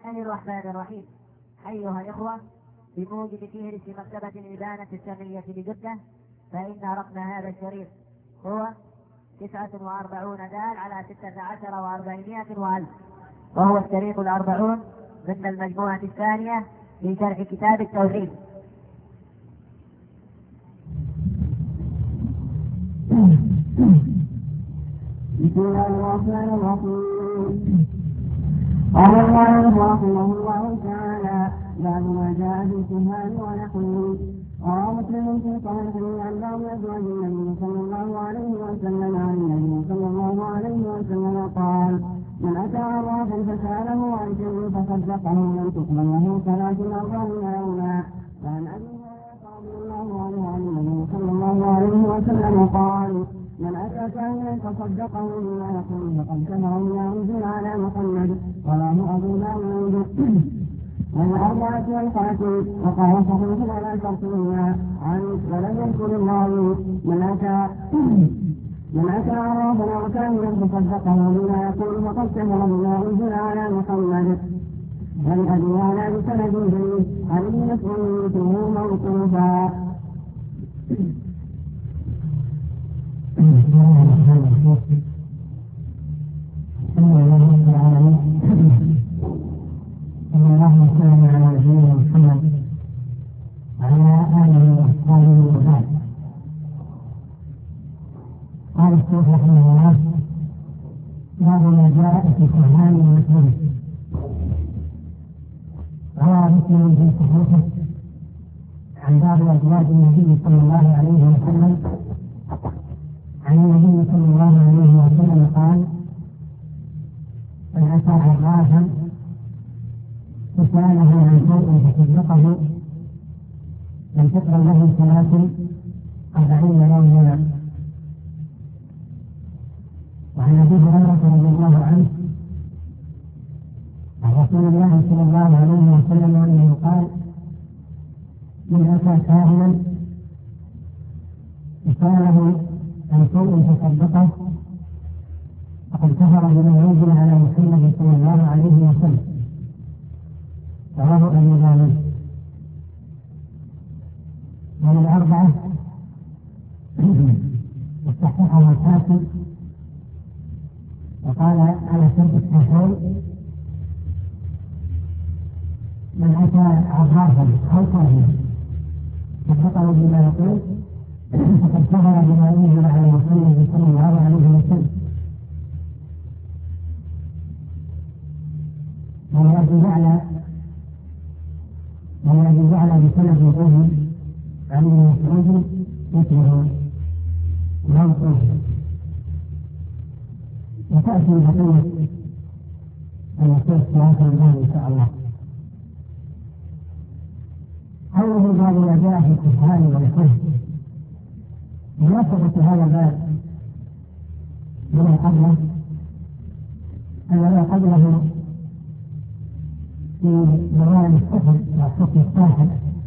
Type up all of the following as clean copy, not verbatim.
الله الرحمن الرحيم. أيها الإخوة، بموجب فهرس مكتبة الإبانة السرية بجدة، فإن رقم هذا الشريط هو 49 دال على 16 و400 وألف، وهو الشريط 40 ضمن المجموعة الثانية في شرح كتاب التوحيد. بسم الله الرحمن الرحيم. قال الله رحمه الله تعالى: بعد ما جاء في الكهان ونحوه. روى مسلم في صحيحه عن بعض ازواج النبي صلى الله عليه وسلم عن النبي صلى الله عليه وسلم قال: من اتى عرافا فساله عن شيء فصدقه لم تقبل له 43 يوما. وعن ابي هريره رضي الله عنه عن النبي صلى الله عليه وسلم قال: من أتى كاهنا فصدقه بما يقول فقد كفر بما أنزل على محمد. رواه أبو داود والأربعة والحاكم. وقال صحيح على شرطهما ولم يذكر الراوي. من أتى عرافا أو كاهنا فصدقه بما يقول فقد كفر بما أنزل على محمد. ولأبي يعلى بسند جيد عن ابن مسعود مثله موقوفا. بسم الله الرحمن الرحيم. الحمد لله رب العالمين، صلى الله وسلم على نبينا محمد وعلى آله وأصحابه وبعد. قال الشيخ رحمه الله: باب ما جاء في الكهان ونحوه. روى مسلم في صحيحه عن بعض أزواج النبي صلى الله عليه وسلم عن النبي صلى الله عليه وسلم قال: من أتى عرافا فسأله عن شيء فصدقه لم تقبل له 43 يوما. وعن أبي هريرة رضي الله عنه عن رسول الله صلى الله عليه وسلم أنه قال: من أتى كاهنا فسأله عن شيء فصدقه فقد كفر بما أنزل على محمد صلى الله عليه وسلم. رواه أبو داود. والأربعة وصححه الحاكم وقال على شرط الصحيحين: من أتى عرافا أو كاهنا صدقه بما يقول فقد كفر بما أنزل على محمد صلى الله عليه وسلم. وأبي جعل بسند الأذن عن ابن مسعود مثله موقوف. وتأتي بقية النصوص في آخر الباب إن شاء الله. قوله باب ما جاء في الكهان ونحوه. مناسبة هذا الباب بما قبله أن ما قبله في بيان السحر وحكم الساحر،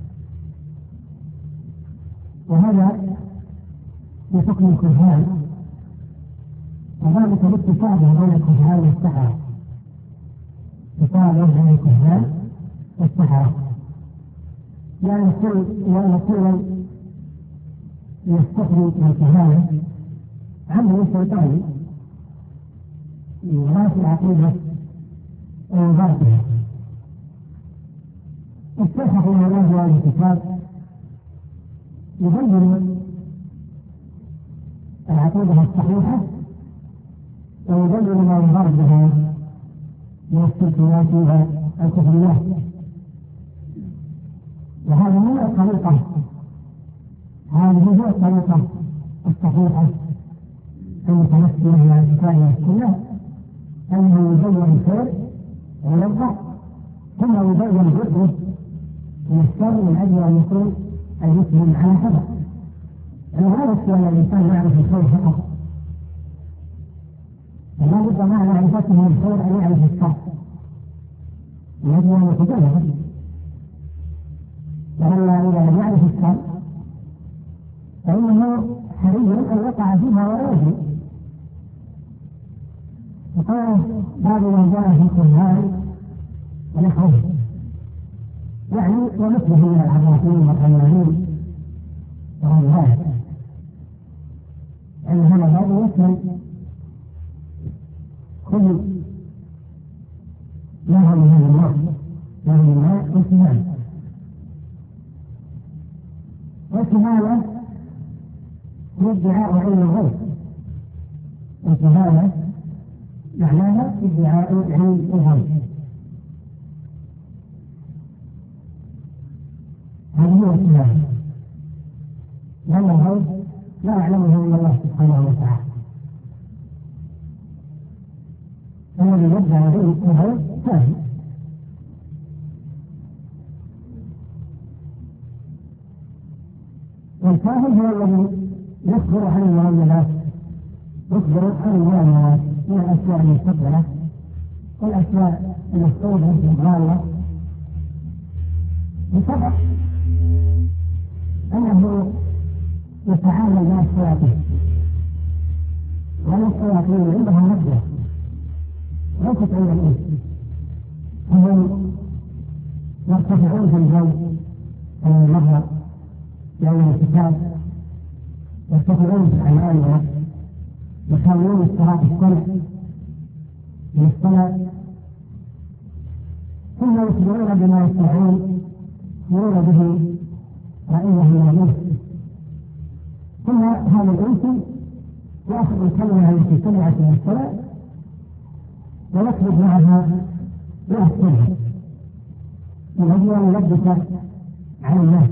وهذا في حكم الكهان، وذلك بالتشابه بين الكهان والسحرة، تشابه بين الكهان والسحرة، لأن كل يستخرج الكهانة عمل شيطاني يغاث العقيدة ويضربها. السحر في هذا الكتاب يبين العقيدة الصحيحة ويبين ما يضرب بها من الشركيات والكفريات، وهذه هي الطريقة الصحيحة المتمثلة مع الكتاب والسنة، أنه يبين الخير ويوضح ثم يبين ضده من الشر من أجل أن يكون المسلم على حذر. هذا الشيء الإنسان يعرف الخير فقط، فلا بد مع معرفته الخير أن يعرف الشر من أجل أن يتجنبه، لأن إذا لم يعرف الشر فإنه حري أن يقع فيها ولا يدري. وقال: باب ما جاء في الكهان ونحوه، يعني ومثله من العرافين والعيانين وغير ذلك، أن هذا الباب يشمل كل ما هو من هذا النوع، ما هو من الماء والكهانة. والكهانة هي ادعاء علم الغيب، الكهانة معناها ادعاء علم الغيب. هذه هي الكهانة، لأن الغيب لا يعلمه إلا الله سبحانه وتعالى. الذي يدعى علم الغيب كاهن. والكاهن هو الذي يخبر عن المعاملات، يخبر عن المعاملات من الأشياء المستقبلة والأشياء المفقودة الضالة، بسبب أنه يتعامل مع الشياطين، وأن الشياطين عندها مبدأ ليست عند الإنس، فهم يرتفعون في الجو كما مر في أول الكتاب، يرتفعون في الأعمال يحاولون استراق السمع من السماء، ثم يخبرون بما يستطيعون يرون به رأيه من الإنس، ثم هذا الإنس يأخذ الكلمة التي سمعت من السماء ويكذب معها ويحسنها من أجل أن يلبس على الناس.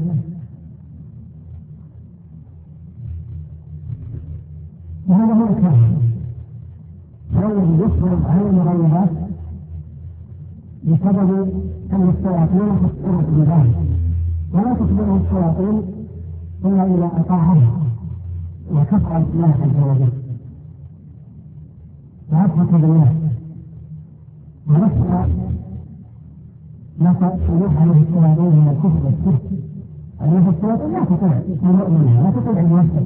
وهذا هو الكاهن، هو الذي يخبر عن المغيبات بسبب أن الشياطين تخبره بذلك، ولا تخبره الشياطين إلا إذا أطاعها وكفر الله عز وجل وأشرك بالله ونفع ما تلوح عليه الشياطين من الكفر والشرك. أيها الشياطين لا تطيع المؤمنين، لا تطيع الموحد،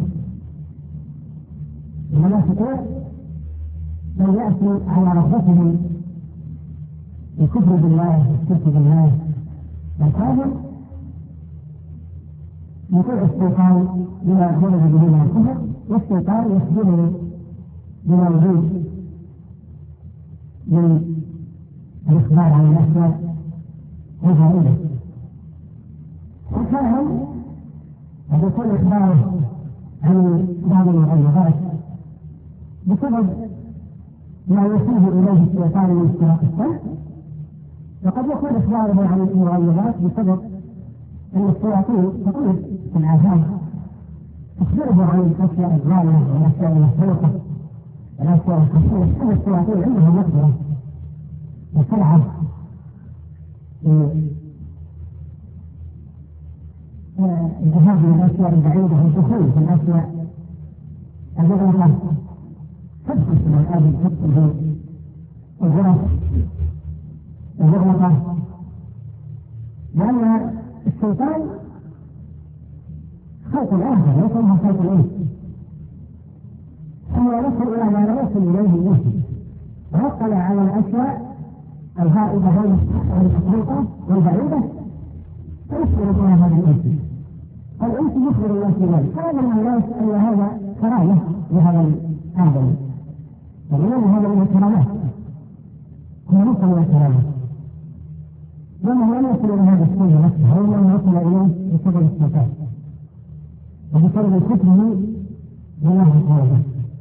إنما تطيع من يأتي على رغبته الكفر بالله والشرك بالله. الكافر يطيع الشيطان بما خرج به من الكفر، والشيطان يخبره بما يريد من الإخبار عن الأشياء الغريبة. الكاهن قد يكون إخباره عن بعض المغيبات بسبب ما يوصيه إليه الشيطان من استراق السمع، وقد يكون إخباره عن المغيبات بسبب أن الشياطين تطير في الآثام تخبره عن الأشياء الضالة والأشياء المحروقة والأشياء الخفية. كل الشياطين عندهم مقدرة وسرعة الذهاب من الأشياء البعيدة والدخول في الأشياء المغلقة، تدخل من الأرض، تدخل في الغرف المغلقة، لأن الشيطان خلق الآخر ليس لها خلق الإنس، هو يصل إلى ما لا يصل إليه الإنس، ويطلع على الأشياء الغائبة والمحروقة والبعيدة فيخبر بها هذا الإنس. الإنس يخبر الله بذلك، هذا الناس أن هذا كرامة لهذا الآدم، ولأن هذا من الكرامات، هو ليس من الكرامات، لأنه لم يصل إلى هذا الشيء نفسه، وإنما وصل إليه بسبب الشيطان وبسبب كفره بالله عز وجل.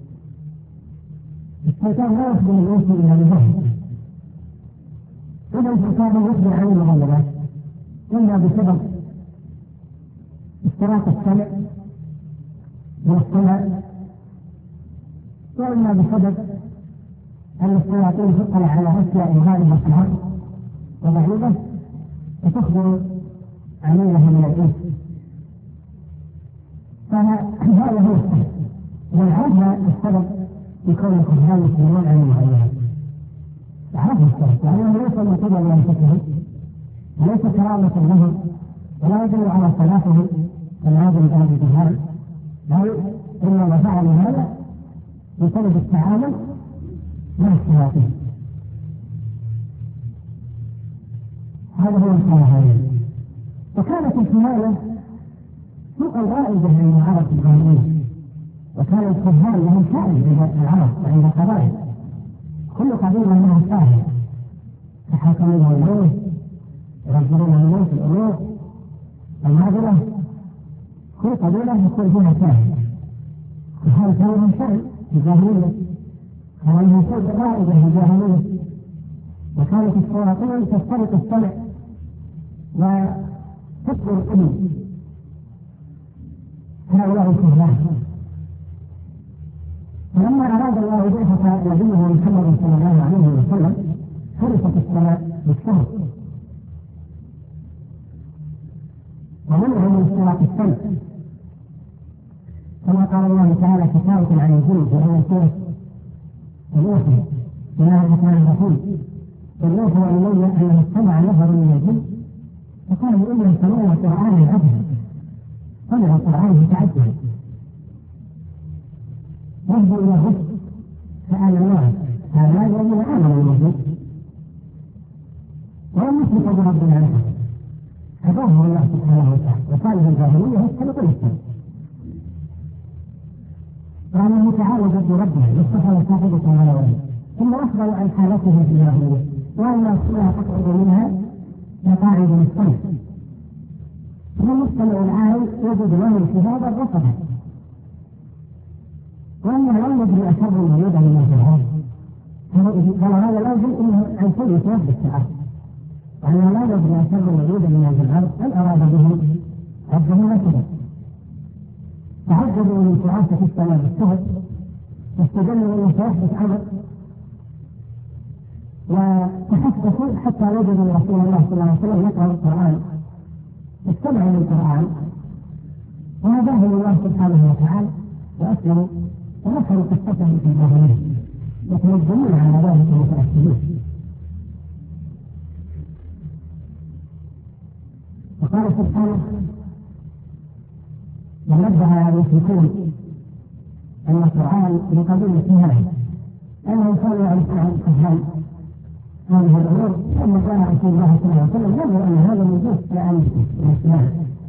الشيطان لا يخبر الإنس إلا بجهل، إذا الشيطان يخبر عن المغيبات إلا بسبب استراق السمع والسمع، وإما بسبب أن الشياطين تطلع على أشياء غائبة في الأرض وبعيدة وتخبر عميلها من الإنس. فهذا هو السبب، والعادة السبب يكون الخبران يسمعون عن المغيبات. عرفوا السبب، لأنه ليس نتيجة لأنفسهم وليس كرامة لهم ولا يدل على صلاحهم والعياذ بالله بالجهال، بل إنما فعلوا هذا بسبب التعامل مع الشياطين. هذا هو الكهانة. وكانت الكهانة سوقا رائجة عند العرب في الجاهلية، وكان الكهان لهم شأن عند العرب وعند القبائل، كل قبيلة لها كاهن يحاكمون الموت، يرجعون الموت الأمور النادرة، كل قبيلة يكون فيها كاهن. وهذا كان لهم شأن في الجاهلية، كان لهم شيء رائجة في الجاهلية، وكانت الشياطين تختلط السمع وتكبر الأذن هؤلاء الكهان. فلما أراد الله بعثة نبيه محمد صلى الله عليه وسلم فرصت السماء بالشهر، ومنعه من اشتراك السمع، كما قال الله تعالى حكاية عن الجن في أول سورة الأوحي: بسم الله الرحمن الرحيم: قل أوحي إلي أنه استمع نفر من الجن فقالوا إنا سمعنا قرآنا عجبا. سمعوا القرآن فتعجبوا، ردوا إلى الرشد فآمنوا، هؤلاء الذين آمنوا بالرسل ولم يشركوا بربنا أحدا، هداهم الله سبحانه وتعالى. وكانوا الجاهلية يختلطون السمع، وأنه تعالى ضد ربنا يصطفى صاحبة على ولد، ثم أخبر عن حالته في الجاهلية وأن الصلاة تقعد منها مقاعد للصمت، فالمستمع العام يجد له شهادة رفضها، وأنه لم يدري أشر مريضا من الجهاد، فهذا لازم أنه عن كل يتوفى الساعة، وأنه لا يدري أشر مريضا من الجهاد بل أراد به عبده نفسه. تعجبوا من فراسة السماء بالشهر، واستدلوا من توفى عمر، وتحسسوا حتى وجدوا رسول الله صلى الله عليه وسلم يقرأ القرآن، استمعوا للقرآن وهداهم الله سبحانه وتعالى وأسلموا ونشروا قصتهم في الجاهلية، يتنزلون على ذلك المتأكدين. وقال سبحانه: ونبه المشركون أن القرآن لقضية الكهانة، أنهم كانوا يعرفون عن الكهان هذه الأمور، لما جاء رسول الله صلى الله عليه وسلم يظهر أن هذا موجود في الإسلام،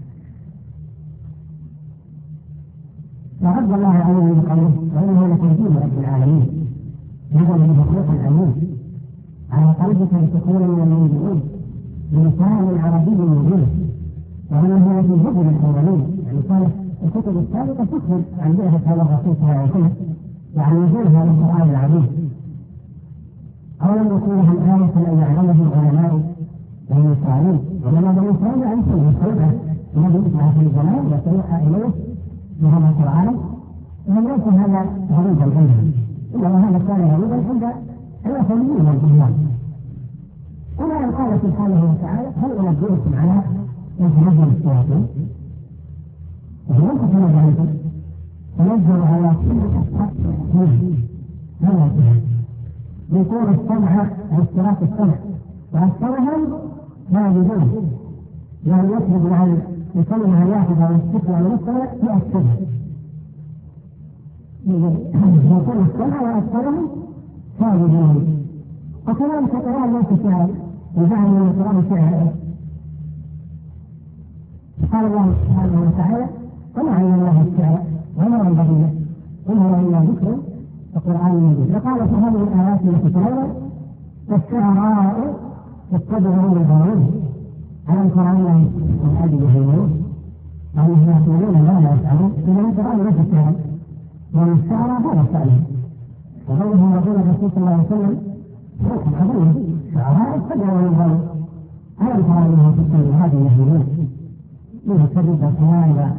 فرد الله عليه بقوله: وإنه لتنزيل رب العالمين نزل به الروح الأمين على قلبك لتكون من المنذرين بلسان عربي مبين، وأنه لفي زبر الأولين، يعني كانت الكتب السابقة تخبر عن بعثة هذا الرسول صلى الله عليه وسلم وعن نزول هذا القرآن العظيم. أولم يكن لهم آية أن يعلمه العلماء بني إسرائيل، ولما بني إسرائيل أنتم الخلفة الذي يسمع في الزمان وسيوحى إليه بهذا القرآن، لم يكن هذا غريبا عندهم، إنما هذا كان غريبا عند الوثنيين والجهال. هنا قال سبحانه وتعالى: هل أنبئكم على من تنزل الشياطين؟ ولم تتنزل تنزل على كل أسحاب هذا الجهل بطور السمع واشتراك السمع، وأكثرهم لا يجوز يعني يطلب عن الكلمة الواحدة والشكل على المستمع يؤثرها، يكون السمع وأكثرهم ساجدون. وكذلك القرآن ليس شعر، وجعل من القرآن شعر. قال الله سبحانه وتعالى: وما علم الله الشعر وما ينبغي له إن هو إلا ذكر وقرآن مبين. وقال في هذه الآيات التي تلونا: والشعراء يتبعون الغاوين على القرآن من أجل يهيمون وأنهم يقولون ما لا يفعلون. إذا القرآن ليس شعرا، ومن الشعراء هذا شأنه. وقوله يقول الرسول صلى الله عليه وسلم: حكم عظيم، شعراء يتبعون الغاوين على القرآن من أجل يهيمون، من كذب الخيال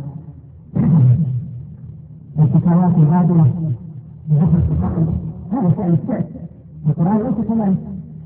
والكتابات الباطلة بذكر التقلب. هذا شأن الشعر، القرآن ليس كذلك.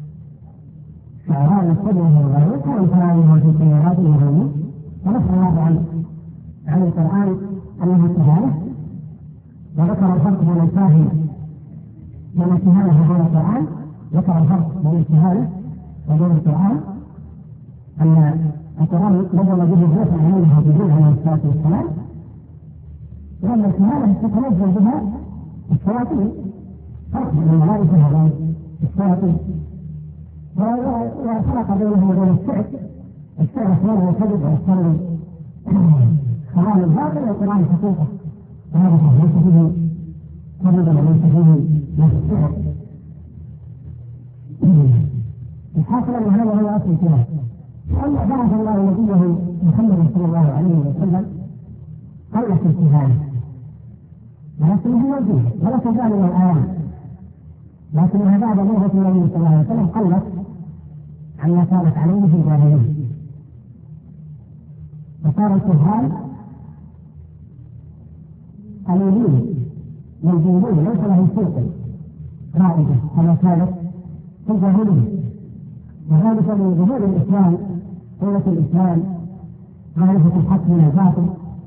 شعراء يتبعون الغاوين على القرآن من أجل يهيمون. ونصر الله عن القرآن أنه كذلك، وذكر الفرق بين الفاهم بين الكهانة وبين القرآن. ذكر الفرق بين الكهانة وبين القرآن أن القرآن نزل به الروح الأمين جبريل عليه الصلاة والسلام، وأن الكهانة تتنزل بها الشياطين، فرق بين الملائكة وبين الشياطين. وفرق بينه وبين الشعر أحيانا الكذب ويصلي كلام الباطل والقرآن حقيقة، وهذا ليس فيه كذب وليس فيه نفس الشعر. الحاصل أن هذا هو أصل الكلام. وأن بعث الله نبيه محمد صلى الله عليه وسلم قلت الكهانة، ولكنه موجود ولا تزال من الآيام، لكنها بعد بعثة النبي صلى الله عليه وسلم قلت عما كانت عليه في الجاهلية، وصار الكهان قليلين موجودين ليس لهم سوق رائجة كما كانت في الجاهلية، وذلك لظهور الإسلام، قوة الإسلام، معرفة الحق من الباطل،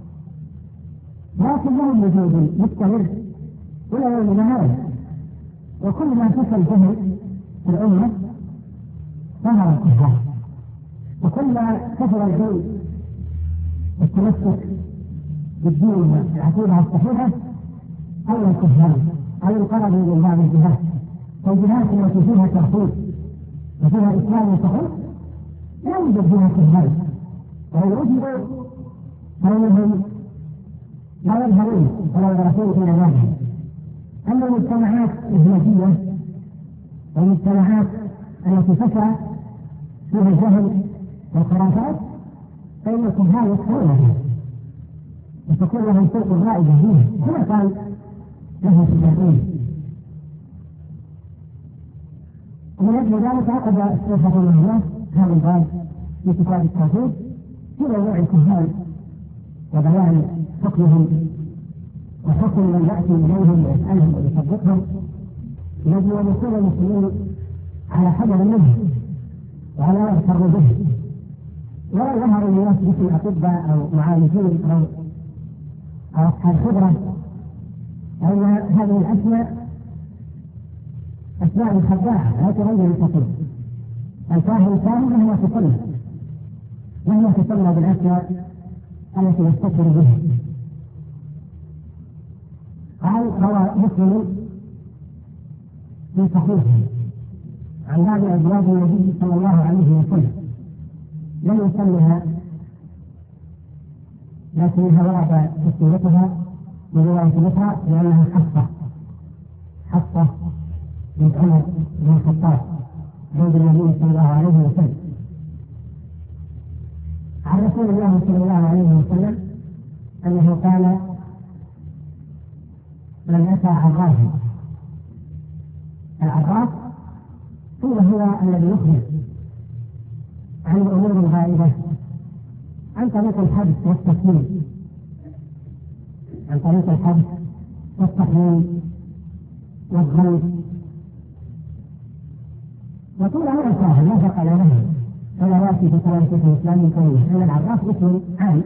لكن لهم وجود مستمر إلى يومنا هذا. وكل ما فشل به في الأمة ظهر الكهان، وكل ما كثر الدين التمسك بالدين والعقيدة الصحيحة أو الكهان أو انقرضوا من بعض الجهات، فالجهات التي فيها توحيد وفيها إسلام صحيح لا يوجد فيها كهان، وإن وجدوا فإنهم لا يظهرون ولا يدرسون إلى ذلك. أما المجتمعات الهندية والمجتمعات التي فشى فيها الجهل والخرافات فإن الكهان يدخلونها وتكون لهم سوق رائجة فيها كما كان له في الجاهلية. ومن أجل ذلك عقد الشيخ رحمه الله هذا الباب في كتاب التوحيد في موضوع الكهان وبيان حكمهم وحكم من يأتي إليهم ويسألهم ويصدقهم، يجب أن يكون المسلمين على حذر منه وعلى يغتر به، ولا يظهر الناس مثل أطباء أو معالجين أو أصحاب خبرة، أن هذه الأسماء أسماء خداعة لا تغير الحقيقة. الكاهن كاهن وهو تسمى بالأسماء التي يستكبر بها. قال روى مسلم في صحيحه عن بعض أزواج النبي صلى الله عليه وسلم لم يسمها، لكنها ورد تسميتها برواية مثلها لأنها حفصة بنت عمر بن الخطاب زوج النبي صلى الله عليه وسلم. عن رسول الله صلى الله عليه وسلم أنه قال: من أتى عرافا، العراف هو الذي يخبر عن الأمور الغائبة عن طريق الحدث والتكوين، والظن، وطول هذا الكاهن لا فرق له ولا يأتي في كلام شيخ الإسلام كونه أن العراف اسم عام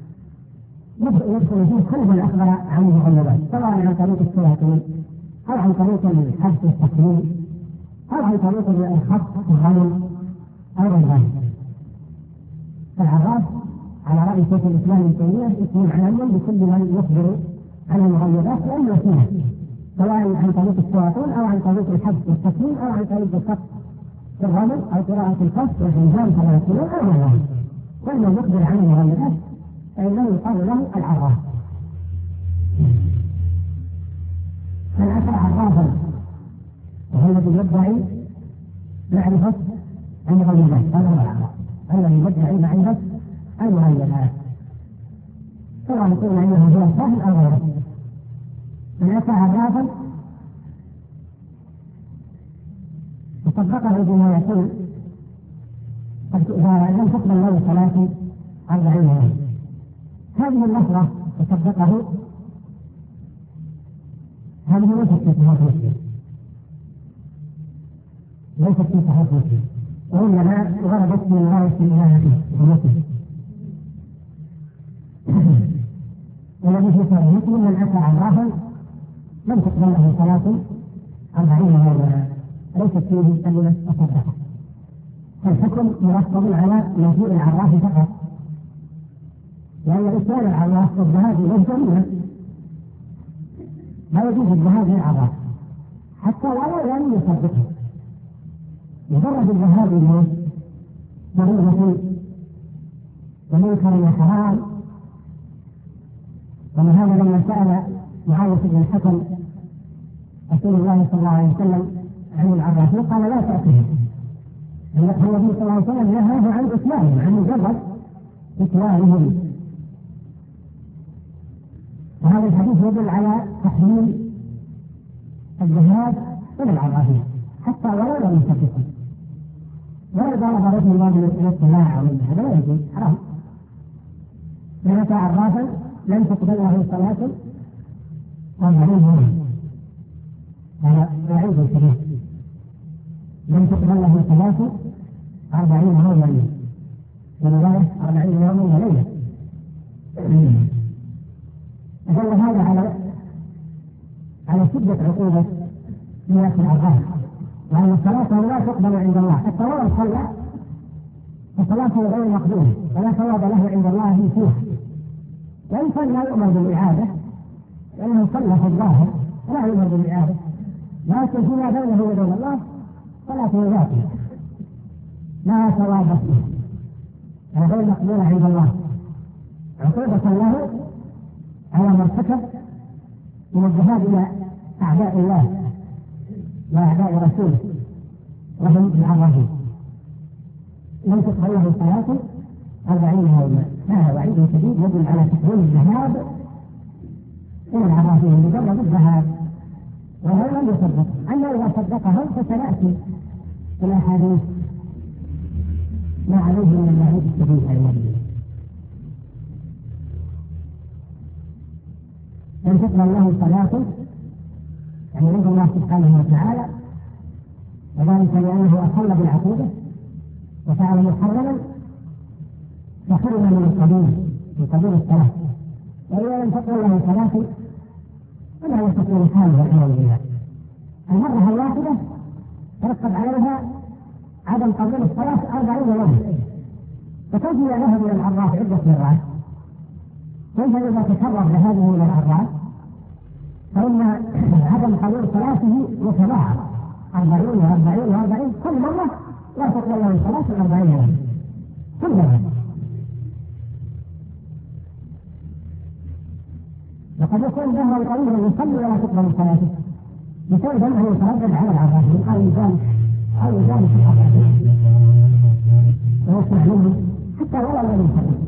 يدخل فيه كل من أخبر عن المغيبات، سواء عن طريق الشياطين أو عن طريق الحدث والتكوين أو عن طريق الخط والظن أو غير ذلك. فالعراف على رأي شيخ الإسلام ابن تيمية اسم عام بكل من يخبر عن المغيبات لأنه فيها، سواء عن طريق الشياطين أو عن طريق الحدث والتكوين أو عن طريق الخط والظن أو قراءة القصد والإنجام كما يقولون أو غير ذلك. ومن يخبر عن المغيبات فإنه يقال له العراف. من أتى عرافا وهو الذي يدعي معرفة المغيبات، هذا هو العراف الذي يدعي معرفة المغيبات، سواء يكون عنده هو سهل أو غيره. من أتى عرافا وصدقه بما يقول إذا لم تقبل له صلاة 40 يوم، هذه اللحظة وصدقه هذه ليست في صحيح مسلم، وإنما وردت من رواية الله في مسلم. والذي في صحيح مسلم: من أتى عرافا لم تقبل له صلاة 40 يوما، ليست فيه كلمة أصدقه. فالحكم مرتب على مجيء العراف فقط، لأن إتيان العراف والذهاب إليه جميعا لا يجوز الذهاب إلى العراف حتى لا يصدقه، مجرد الذهاب إليه ضرورة ومنكر وحرام. ولهذا لما سأل معاوية بن الحكم رسول الله صلى الله عليه وسلم عن العرافين قال لا تأتهم. النبي صلى الله عليه وسلم نهاه عن إتيانهم، عن مجرد إتيانهم. وهذا الحديث يدل على تحريم الذهاب إلى العرافين حتى ولو لم يصدقوا. ولا ضرب رجل الله إلى السماع أو هذا لا يجوز، حرام. من أتى عرافا لم تقبل له صلاة 40 يوما، هذا وعيد كبير. لم تقبل له صلاة 40 يوما، في رواية 40 يوما وليلة. دل هذا على شدة عقوبة نيات العراف، وأن الصلاة لا تقبل عند الله حتى ولو صلى فصلاته غير مقبولة ولا ثواب له عند الله فيها. وإنسان لا يؤمر بالإعادة لأنه صلى في الظاهر ولا يؤمر بالإعادة، لكن فيما بينه وبين الله صلاته باطلة لا ثواب فيها، غير مقبولة عند الله، عقوبة له على ما ارتكب من الذهاب إلى أعداء الله وأعداء رسوله وهم العرافين. لم تقبل له صلاة 40 يوما. هذا وعيد شديد يدل على تحريم الذهاب إلى العرافين مجرد الذهاب وهو لم يصدق. أما إذا صدقهم فسيأتي في الأحاديث ما عليه من الوعيد الشديد على النبي. لم تقبل له صلاة يعني عند الله سبحانه وتعالى، وذلك لأنه أخل بالعقيدة وفعل محرما فحرم من قبول الصلاة. وإذا لم تقبل له صلاة فلا يستطيع حاله والعياذ بالله. المرة الواحدة ترتب عليها عدم قبول الصلاة 40 يوما، فكيف إذا ذهب إلى العراف عدة مرات؟ كيف إذا تكرر ذهابه إلى العراف؟ فإن عدم قبول صلاته يتباعد 40 و40 و40، كل مرة لا تقبل له صلاة 40 يوما كل مرة. وقد يكون ظهر طويلا يصلي ولا تقبل صلاته بسبب أنه يتردد على العرافين أو يجالس في العرافين ويسمع منه حتى ولا لا يصلي.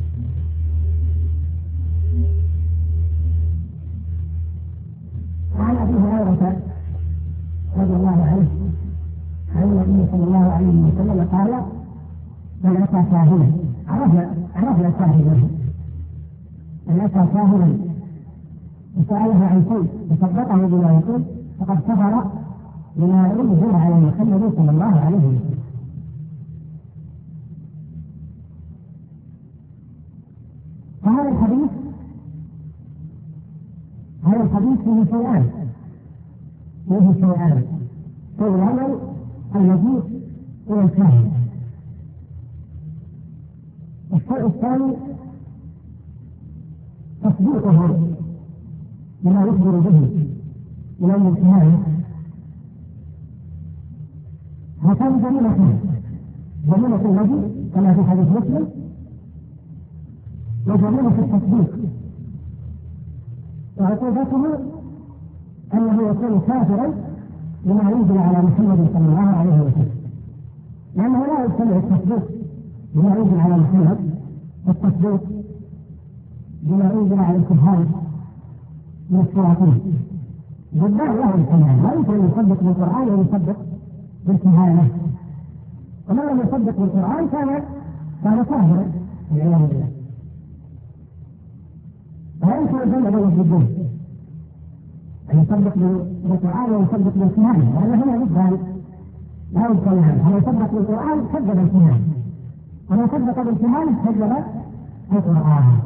وعن أبي هريرة رضي الله عنه عن النبي صلى الله عليه وسلم قال: من أتى كاهنا، عرفنا كاهنا، من أتى كاهنا وسأله عن شيء وصدقه بما يقول فقد كفر بما أنزل على محمد صلى الله عليه وسلم. فهذا الحديث فيه شيئان. في الأول المجيء إلى الكاهن. الشيء الثاني تصديقه بما يخبر به من الامتحان. هاتان جميلتان: جميلة المجيء كما في حديث مسلم، وجميلة التصديق. وعقوبته أنه يكون كافرا بما ينزل على محمد صلى الله عليه وسلم، لأنه لا يجتمع التصديق بما ينزل على محمد والتصديق بما ينزل على الكهان من الشياطين. جدار له الكهان، لا يمكن أن يصدق بالقرآن ويصدق بالكهانة. ومن لم يصدق بالقرآن كان كافرا والعياذ بالله. لا يمكن أن يجمع بين الضدين، أن يصدق بالقرآن ويصدق بالكهانة، لأن هنا ضدان لا يمكن. هل يصدق بالقرآن كذب الكهانة، ومن صدق بالكهانة كذب القرآن.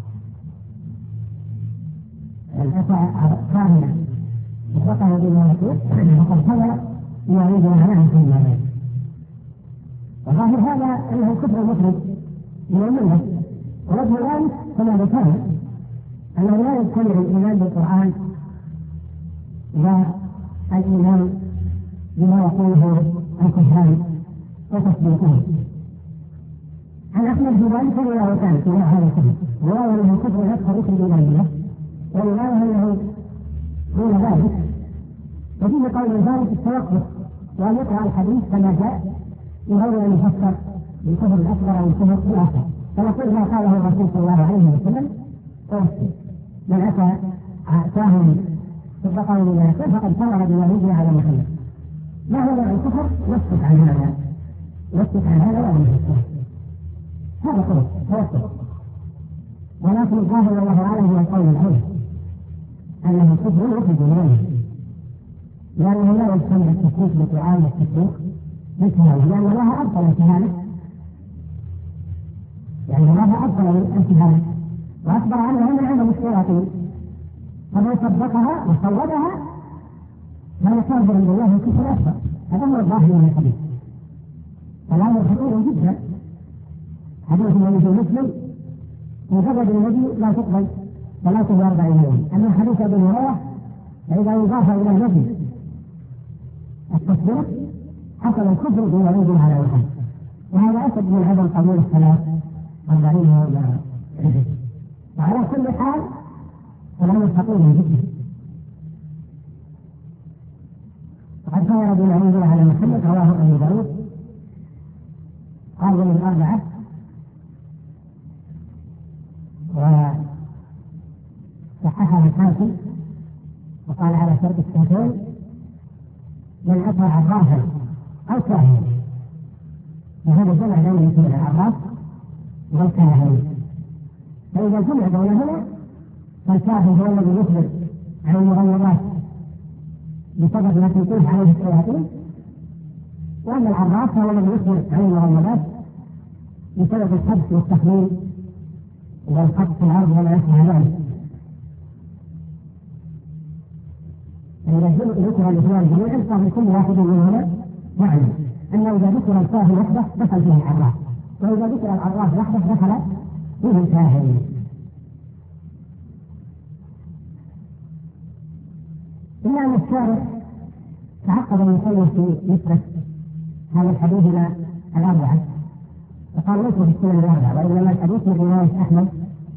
الأتى كاهنا وصدقه بما يقول فقد كفر بما ينزل على محمد. وظاهر هذا أنه كفر مخرج من الملة. ووجه ذلك كما ذكرنا أنه لا يجتمع الإيمان بالقرآن والإيمان بما يقوله الكفار وتصديقهم. عن أحمد في ذلك رواية كانت في هذا الكفر، رواية أنه الكفر يدخل اسم الإلهية، ورواية أنه دون ذلك. وفيه قول ذلك التوقف وأن يقرأ الحديث كما جاء من غير أن يفسر بالكفر الأكبر أو الكفر الأكبر، فنقول ما قاله الرسول صلى الله عليه وسلم ويكفي. من أتى ساهم صدقه بما يقول فقد كفر بما نزل على محمد. ما هو نوع الكفر؟ نسكت عن هذا، نسكت عن هذا ولا نسكت. هذا كفر توسط. ولكن الظاهر والله اعلم هو القول الاول انه كفر يخرج منه، لانه لا يجتمع التشريك بالقران والتشريك بالكهانه، لان الله ابطل الكهانه، يعني الله ابطل الكهانه واخبر عنها من عمل الشياطين، فمن صدقها وصوبها فهو كافر بالله كفر اكبر. هذا هو الظاهر من الحديث. فالامر خطير جدا. حديث النبي في مسلم مجرد النبي لا تقبل صلاته 40 يوم. اما حديث ابي هريره فاذا يضاف الى النبي التصديق حصل الكفر بما ينزل على محمد، وهذا اسد من عدم قبول الصلاه 40 يوم. وعلى كل حال فالامر خطير جدا. وقد كفر بما ينزل على محمد رواه ابو داود قال من الاربعه، وصححها الحاكم وقال على شرط الشيخين من أتى عرافا أو كاهنا، وهذا جمع بين العراف والكاهن. فإذا جمع بينهما فالكاهن هو الذي يخبر عن المغيرات بسبب ما تنقل عليه الشياطين، وأما العراف هو الذي يخبر عن المغيرات بسبب الحبس والتخمين والخط في الأرض وما يشبه ذلك. فإذا ذكر الاثنان جميعا ففي كل واحد منهما معنى أنه إذا ذكر الكاهن وحده دخل فيه العراف، وإذا ذكر العراف وحده دخل فيه الكاهن. إلا أن الشارع تعقد المصنف في نسبة هذا الحديث إلى الأربعة، وقال ليس في السنن الأربعة، وإنما الحديث من رواية أحمد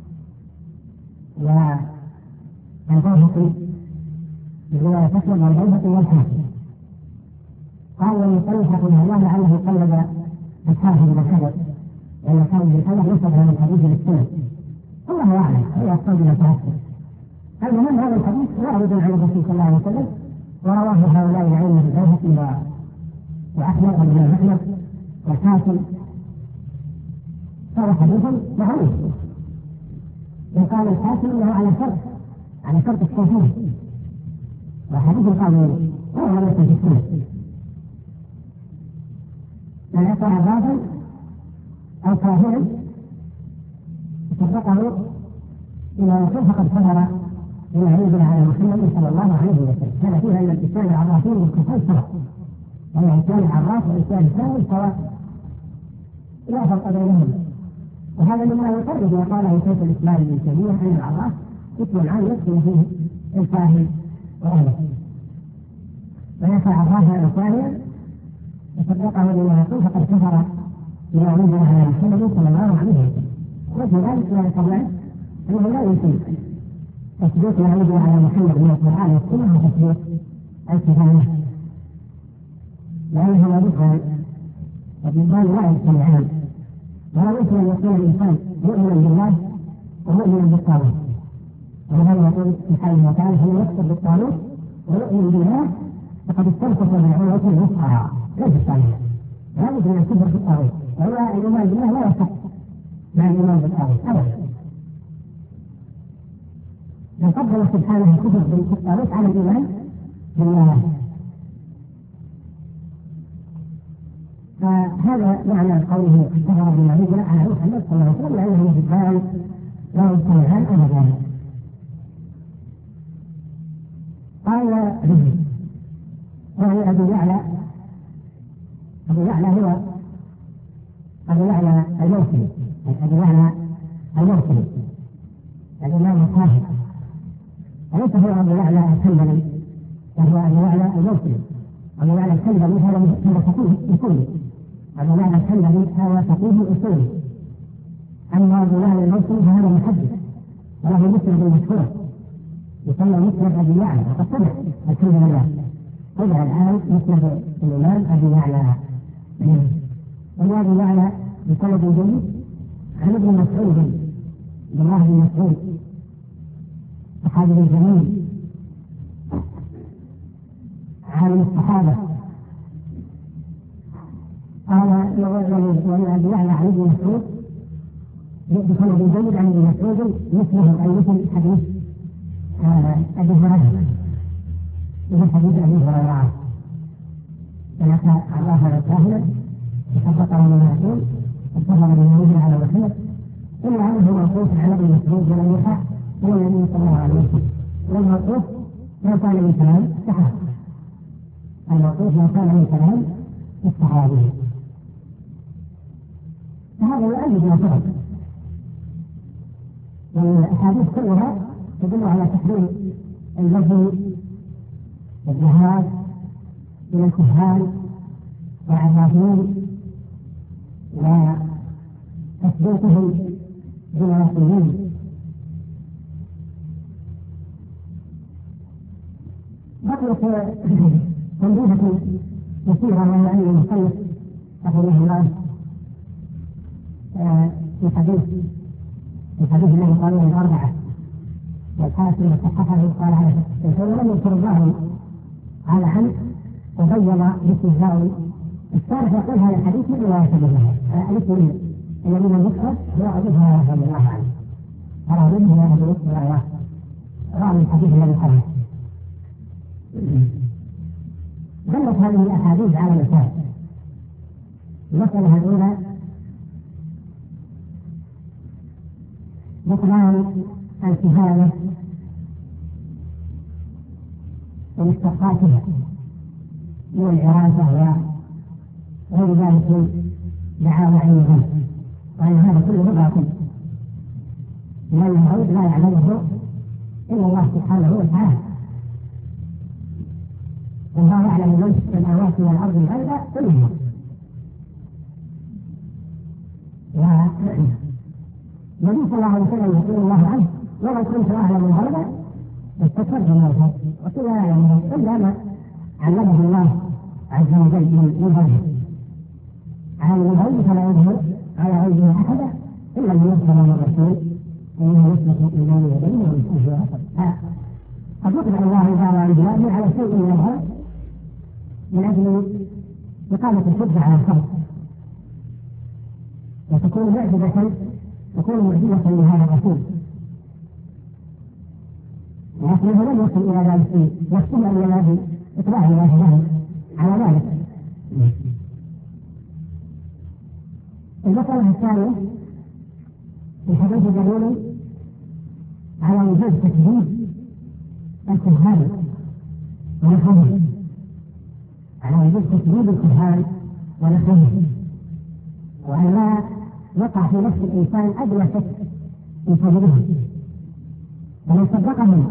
والبيهقي من رواية أحمد والبيهقي والحاكم. قال المصنف رحمه الله لعله قلد الحافظ بن حجر، لأن الحافظ بن حجر نسب هذا الحديث للسنن، الله أعلم هو قلد الحافظ. المهم هذا الحديث وارد عن الرسول صلى الله عليه وسلم، ورواه هؤلاء العلم البيهقي وأحمد والإمام أحمد والحاكم. هذا حديث معروف، وقال الحاكم انه على شرط الصحيح، وحديث قانوني وهو ليس في السنه. من اتى عبادا او كاهنا صدقه بما يقول فقد كفر بما ينزل على محمد صلى الله عليه وسلم. هذا فيها ان الاتيان العرافين والكفار سواء، وهي اتيان العراف والاتيان الكاهن سواء لا فرق بينهما. وهذا مما يقرب ما قاله شيخ الاسلام ابن تيميه ان العراف اسم عام يدخل فيه الكاهن واهله، ويقع عرافا او كاهنا وصدقه بما يقول فقد كفر بما انزل على محمد صلى الله عليه وسلم. وفي ذلك لا يتبع انه لا يمكن تصديق ما انزل على محمد من القران والسنه وتصديق الكهانه، لانه لا يفعل والإنسان لا يجتمعان. ولا يمكن أن يكون الإنسان مؤمنا بالله ومؤمنا بالطاغوت، ولهذا يقول سبحانه وتعالى هل يكفر بالطاغوت ويؤمن بالله فقد استمسك بالعروة الوثقى ليس الطاغوت. لا يمكن أن يكفر بالطاغوت، وهو الإيمان بالله لا يصح مع الإيمان بالطاغوت أبدا. بل قدم سبحانه الكفر بالطاغوت على الإيمان بالله. فهذا معنى قوله كفر بما نزل على محمد صلى الله عليه وسلم، لأنه يجبان لا يجتمعان أبدا. قال وهي أبو يعلى هو أبو يعلى الموصلي، أبو يعلى الموصلي الإمام الطاهر، وليس هو أبو يعلى الحنبلي، وهو أبو يعلى الموصلي أما معنى الكلبي هذا فقيه أصولي، أما معنى الكلبي هذا فقيه أصولي. أما بلال الموصل فهذا محدث وله مسند مشهور يسمى مسند أبي يعلى، وقد سمع الكلبي بالله طبع الآن مسند الإمام أبي يعلى. وأبي يعلى بسند جيد عن ابن مسعود عبد الله بن مسعود صحابي الجليل عالم الصحابة قال وأبي يعلى عن ابن مسعود بسند جيد عن ابن مسعود مثله أي مثل حديث أبي هريرة، مثل حديث أبي هريرة فلك الله ساهلا وصدقه من يقول وصدق بالنبي على وسلم إلا عنه موقوف على ابن مسعود ولم يقع هو النبي صلى الله عليه وسلم. والموقوف ما كان من كلام الصحابة، الموقوف ما كان من كلام الصحابي، فهذا يؤيد ما سبق. والأحاديث كلها تدل على تحريم الذي والذهاب إلى الكهان والعرافين وتثبيتهم بما يقولون. بقيت تنبيهة يسيرة وهي أن المصنف رحمه الله في حديث الذي قالوا الأربعة والحاكم وصححه قال عليه لم يذكر الله على عنه وبين باستهزاء الشارح يقول هذا الحديث من رواية الله الاسم الذين يذكر هو أبوها رضي الله عنه أرى منه هذا الاسم راوي الحديث الذي قاله. دلت هذه الأحاديث على مسائل. المسألة الأولى بطلان الكهانة ومشتقاتها من العرافة وغير ذلك من دعاوى عين وأن هذا كله باطل، لأن الغيب لا يعلمه إلا الله سبحانه وتعالى، والله يعلم من في السماوات والأرض الغيب كلهم. النبي صلى الله عليه وسلم يقول الله عنه ولو كنت أعلم الغيب استكبرت من الخير وكل لا يعلمه إلا ما علمه الله عز وجل من غيره. عالم الغيب فلا يظهر على غيبه أحدا إلا من يرسل من الرسول ومن يسلك إيمان يديه ويستهزئ. قد يقدر الله تعالى عن بلاده على شيء من الغيب من أجل إقامة الحجة على الخلق وتكون معجزة معجزة لهذا الرسول، لكنه لم يصل إلى ذلك يحسن أن ينادي إطلاع الله له على ذلك. المسألة الثانية في الحديث دليل على وجود تكذيب الكهان ونحوهم، على وجود تكذيب الكهان ونحوهم، وأن لا يقع في نفس الإنسان أدنى شك في كذبهم، ومن صدقهم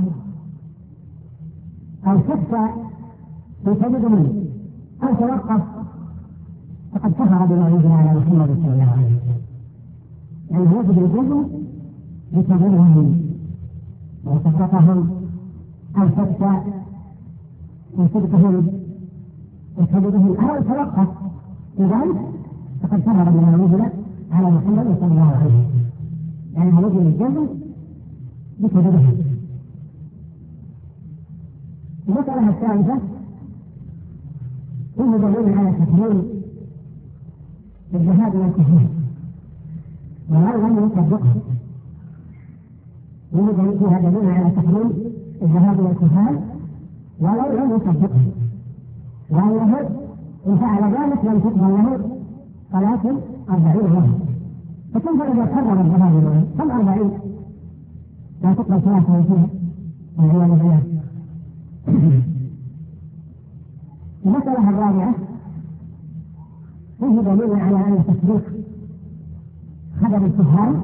أو شك في كذبهم أو توقف فقد كفر بما أنزل على محمد صلى الله عليه وسلم، لأنه يجب الجزم بكذبهم ومن صدقهم أو شك في صدقهم وكذبهم أو توقف في ذلك فقد كفر بما أنزل على محمد صلى الله عليه وسلم، لأنه يجب الجزم بكذبهم. المسألة الثالثة فيه دليل على تحريم الذهاب إلى الكهان ولو لم يصدقه، فيها دليل على تحريم الذهاب إلى الكهان ولو لم يصدقه، وأنه إن فعل ذلك لم تقبل له صلاة 40 يوما. فكيف إذا قرر الذهاب إليه؟ كم 40 لا تقبل صلاة فيها والعياذ بالله. المسألة الرابعة فيه دليل على أن تصديق خبر الكهان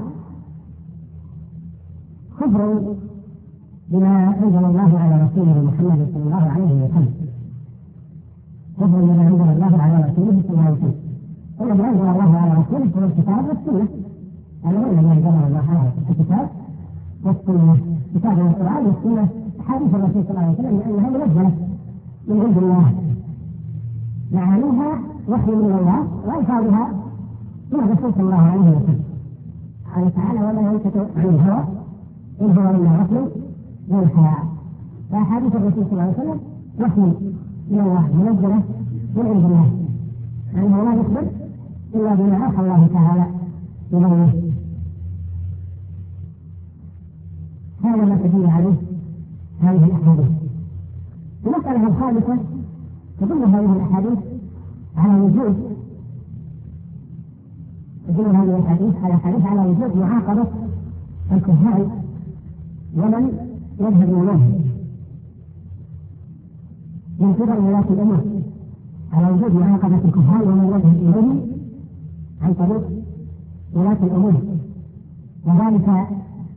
خبر بما أنزل الله على رسوله محمد صلى الله عليه وسلم، كفر بما أنزل الله على رسوله صلى الله عليه وسلم. والذي أنزل الله على رسوله هو الكتاب والسنة. هذا هو الذي أنزل الله على الكتاب والسنة. كتاب القرآن والسنة حديث الرسول صلى الله عليه وسلم لأنها منزلة من عند الله، معانيها وحي من الله وألفاظها من الرسول صلى الله عليه وسلم. قال تعالى: وما ينطق عن الهوى إن هو إلا وحي يوحى. فأحاديث الرسول صلى الله عليه وسلم وحي من الله منزلة من عند الله، أنه لا يخبر إلا بما أوحى الله تعالى إليه. هذا ما تدل عليه هذه الأحاديث. المسألة الخامسة تدل هذه الأحاديث على وجود على وجود معاقبة الكهان ومن يذهب إليه من قبل ولاة الأمور، على وجود معاقبة الكهان ومن يذهب إليه عن طريق ولاة الأمور، وذلك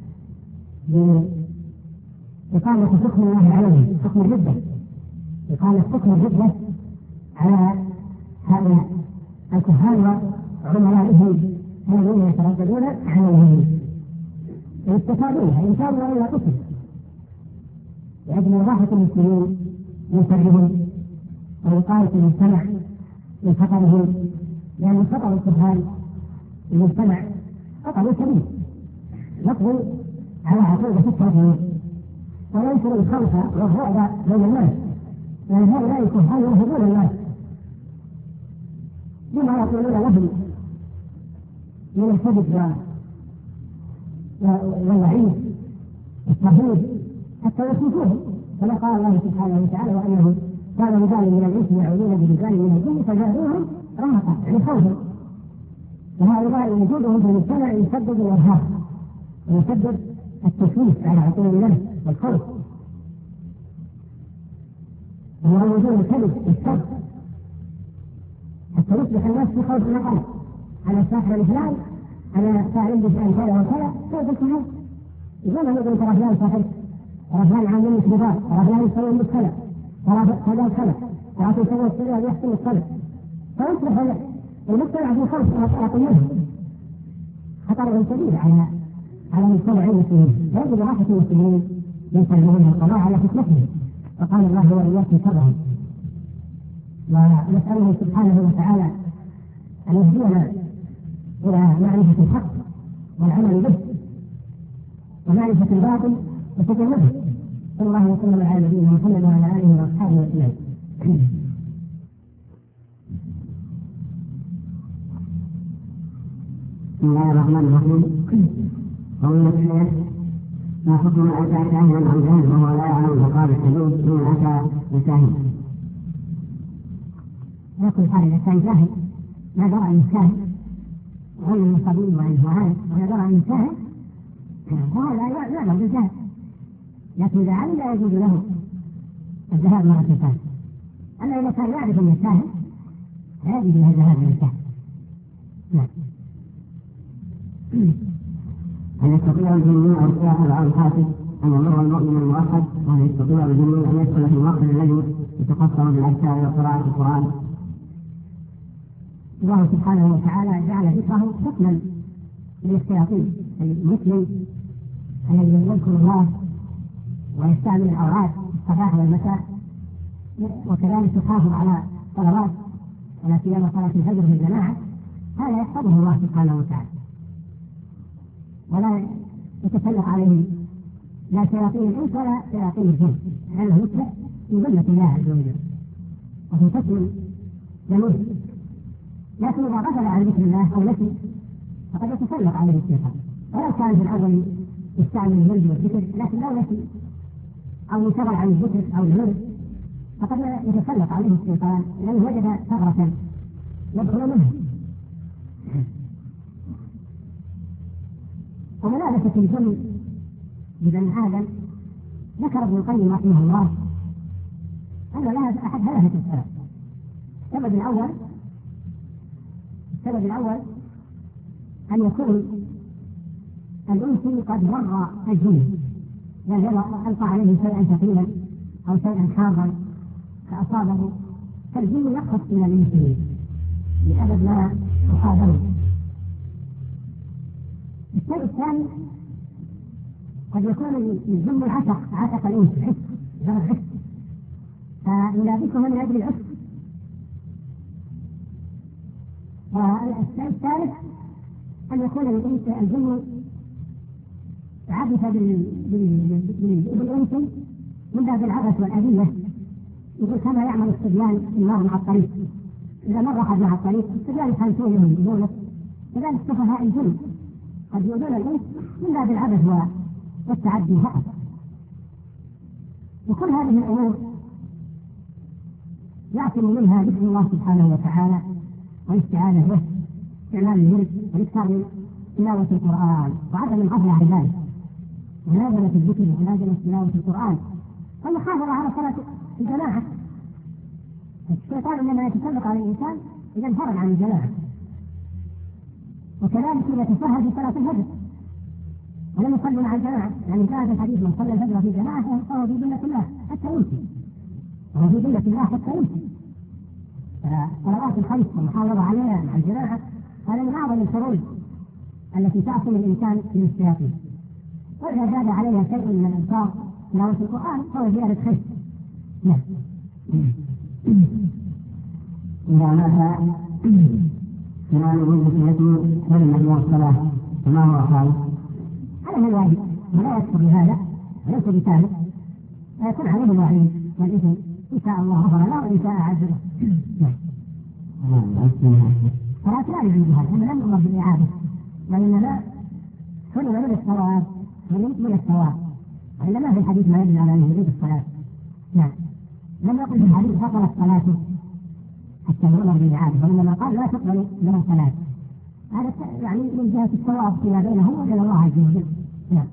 بإقامة حكم الله عليه، حكم الردة، إقامة حكم الردة على هؤلاء الكهان وعملائهم الذين يترددون عليهم ويستفادونها إن كانوا إلا قتل، لأجل إراحة المسلمين من شرهم ووقاية المجتمع من خطرهم، لأن خطر الكهان المجتمع خطر شديد يقضي على عقيدة التوحيد وينشر الخوف والرعب بين الناس، لأن هؤلاء الكهان يهزمون الناس بما يقولون لهم من الكذب والوعيد والتهديد حتى يخوفوهم، كما قال الله سبحانه وتعالى: وأنه كان رجال من الإنس يعودون برجال من الجن فزادوهم رهقا، يعني خوفا. وهؤلاء وجودهم في المجتمع يسبب الإرهاب ويسبب التشويش على عقول الناس والخوف، ويروجون الكذب والشر حتى يصبح الناس في خوف وقلق. أنا ساحر الفلان، أنا فاعل بشأن كذا وكذا، كيف الكلام؟ يقول أنا يقول ترى فلان ساحر، ترى فلان عامل كبار، ترى فلان يسوي بالكذا، ترى كذا كذا، ترى تسوي كذا ويحصل الكذا، فيصبح المجتمع في خوف وقلق خطر شديد على مجتمع المسلمين، ويجب راحة المسلمين ينتبهون القضاء على فتنتهم، وقال الله: وإياكم شرهم. ونسأله سبحانه وتعالى أن يهدينا إلى معرفة الحق والعمل به ومعرفة الباطل وتجنبه. صلى الله وسلم على نبينا محمد وعلى آله وأصحابه وسلم. بسم الله الرحمن الرحيم. قول الشيخ: ما حكم من أتى كاهنا عن جهل وهو لا يعلم عقاب الحدود من أتى بكاهن؟ يقول حال إذا كان جاهل ما درى أن الكاهن غير صبي وعنه عارف ولا درى أن الكاهن فهو لا يعلم بالجهل، لكن إذا علم لا يجوز له الذهاب مرة ثانية. أما إذا كان يعرف أن الكاهن لا يجوز له الذهاب إلى الكاهن. نعم. هل يستطيع الجنين أو الساحر أو الحاسد أن يمر المؤمن الموحد؟ وهل يستطيع الجنين أن يدخل في الوقت الذي يتقصر بالأذكار وقراءة القرآن؟ الله سبحانه وتعالى جعل ذكره حكما للشياطين، المسلم الذي يذكر الله ويستعمل الأوراق الصباح والمساء، وكذلك يحافظ على صلوات ولا سيما صلاة الفجر في الجماعة، هذا يحفظه الله سبحانه وتعالى، ولا يتسلط عليه لا شياطين الإنس ولا شياطين الجن، لأنه يصبح في ذمة الله عز وجل وفي حكم جميل. لكن إذا غفل عن ذكر الله أو نسي فقد يتسلط عليه الشيطان، ولو كان في الأول يستعمل الورد والذكر، لكن لو نسي أو انشغل عن الذكر أو الورد فقد يتسلط عليه الشيطان لأنه وجد ثغرة يدخل منها. وملابسة الجن ببني آدم ذكر ابن القيم رحمه الله أن لها أحد ثلاثة أسباب. السبب الأول أن يكون الإنس قد مر الجن، يعني ألقى عليه شيئا ثقيلا أو شيئا حارا فأصابه فالجن يقصد إلى المسلمين لأبد ما يقابله. الشيء الثاني قد يكون الجن عتق الإنس عتق فيلابسه من أجل العتق. والشيء الثالث أن يكون الجن عبث بالإنس من باب العبث والأذية، يقول كما يعمل الصبيان النار مع الطريق، إذا مر أحد مع الطريق الصبيان يخالفونه يقولون كذلك سفهاء الجن قد يؤذون الإنس من باب العبث والتعدي فقط. وكل هذه الأمور يعصم منها ذكر الله سبحانه وتعالى والاستعانة به، استعمال الورد والإكثار من تلاوة القرآن وعدم الغفلة عن ذلك، ملازمة الذكر وملازمة تلاوة القرآن والمحافظة على صلاة الجماعة. الشيطان إنما يتسلط على الإنسان إذا انفرد عن الجماعة، وكذلك إذا تسهل في صلاة الفجر ولم يصلي مع الجماعة، يعني جاء في الحديث من صلى الفجر في جماعة فهو في ذلة الله حتى يمسي، وهو في ذلة الله حتى يمسي. فصلوات الخمس والمحافظة عليها مع الجماعة هذا من أعظم الفروض التي تعصم الإنسان من الشياطين. وإذا زاد عليها شيء من الأذكار تلاوة القرآن فهو زيادة خير. نعم. إذا مات كمان التي كلمة من الصلاة فما هو حال؟ هذا هو الواجب ولا يكفر بهذا وليس بثالث، ويكون عليه الوعيد والإثم إن شاء الله غفر له وإن شاء عذبه. فلا تلاقي بهذا، أنا لم أمر بالإعادة وإنما كل من الصواب من الثواب، وإنما في الحديث ما يدل على أنه يريد الصلاة. نعم. لم يقل في الحديث بطلت صلاته حتى يؤمر بالإعادة، وإنما قال لا تقبل له صلاة. هذا يعني من جهة الثواب فيما بينهم وبين الله عز وجل. نعم.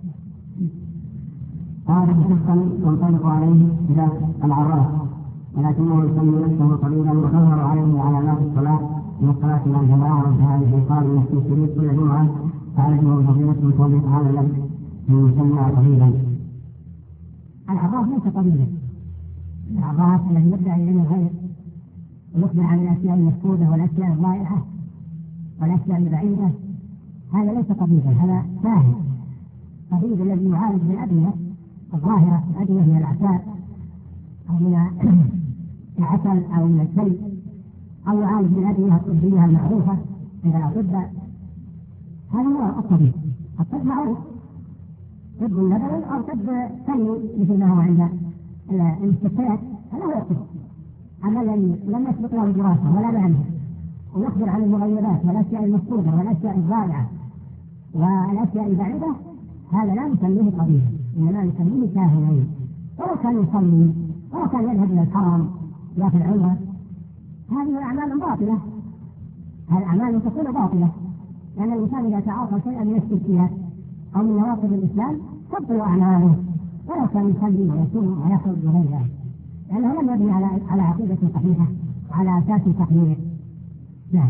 هذا شخصا ينطلق عليه إلى العراف ولكنه يسمي نفسه طبيبا ويظهر عليه علامات الصلاة من الصلاة مع الجماعة وانتهاء الإيقاظ من في شريط كل جمعة، فعليه فضيلة توضيح هذا الذي يسمى طبيبا. العراف ليس طبيبا. العراف الذي يبدأ إليه الغير ويخبر عن الأشياء المفقودة والأشياء الضائعة والأشياء البعيدة، هذا ليس طبيبا، هذا ساهر. الطبيب الذي يعالج بالأدوية الظاهرة، الأدوية من الأعشاب أو من العسل أو من الكلب، أو يعالج بالأدوية الطبية المعروفة عند الأطباء، هذا هو الطبيب. الطب معروف، طب النبوي أو طب فني مثل ما هو عند المستشفيات، هذا هو الطب. أما الذي لم يسبق له دراسة ولا معرفة ويخبر عن المغيبات والأشياء المفقودة والأشياء الضائعة والأشياء البعيدة، هذا لا نسميه طبيبا، إنما نسميه كاهنا. ولو كان يصلي ولو كان يذهب إلى الحرم يأخذ العمرة، هذه أعمال باطلة، هذه الأعمال تكون باطلة، لأن الإنسان إذا تعاطى شيئا من الشركيات أو من نواقض الإسلام تبطل أعماله، ولو كان يصلي ويصوم ويخرج وغير ذلك، لأنه لم يبني على عقيدة صحيحة وعلى أساس صحيح. نعم.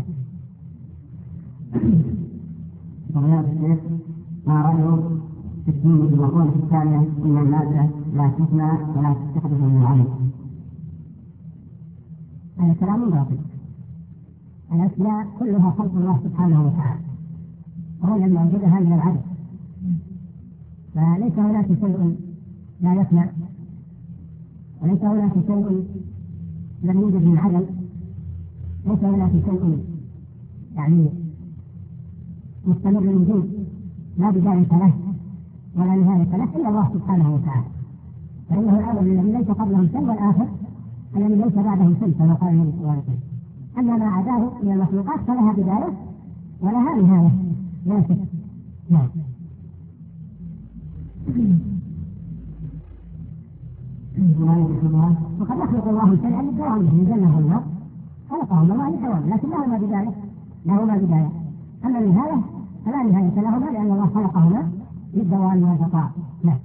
ما رأيه في الدين المقولة الثانية إن المادة لا تفنى ولا تستحدث من العمل؟ هذا كلام باطل. الأشياء كلها خلق الله سبحانه وتعالى، وهو الذي أوجدها من العدم، فليس هناك شيء لا يفنى، وليس هناك شيء لم يوجد من عدم، ليس هناك شيء يعني مستمر الوجود لا بداية له ولا نهاية له إلا الله سبحانه وتعالى، فإنه الأول الذي ليس قبله شيء والآخر الذي ليس بعده شيء كما قال النبي صلى الله عليه وسلم. أما ما عداه من المخلوقات فلها بداية ولها نهاية لا شك. نعم. وقد يخلق الله شيئا للدوام يجنه النار، خلقهما الله للدوام لكن لهما بداية، لهما بداية. أما النهاية فلا نهاية لهما لأن الله خلقهما للدوام والبقاء. نعم.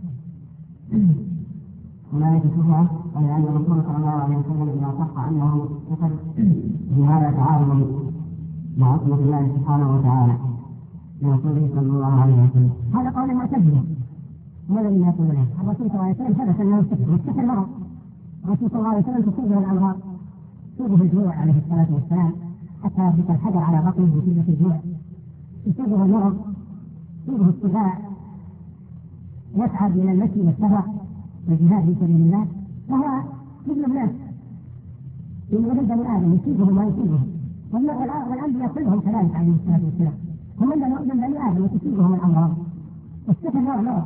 هنالك شبهة ولأن الرسول صلى الله عليه وسلم إذا صح أنه ذكر بهذا تعارض مع عظمة الله سبحانه وتعالى لرسوله صلى الله عليه وسلم. هذا قول المعتزلة، هو الذي يقولون الرسول صلى الله عليه وسلم ثبت أنه السحر مرض، الرسول صلى الله عليه وسلم تصيبه الأمراض يصيبه الجوع عليه الصلاة والسلام حتى يربط الحجر على بطنه بشدة الجوع، يصيبه المرض، يصيبه الصداع، يسعد إلى المشي والسفر والجهاد في سبيل الله، وهو مثل الناس من بني آدم يصيبهم ما يصيبهم، والأنبياء كلهم كذلك عليه الصلاة والسلام هم من بني آدم وتصيبهم الأمراض، والسحر نوع مرض،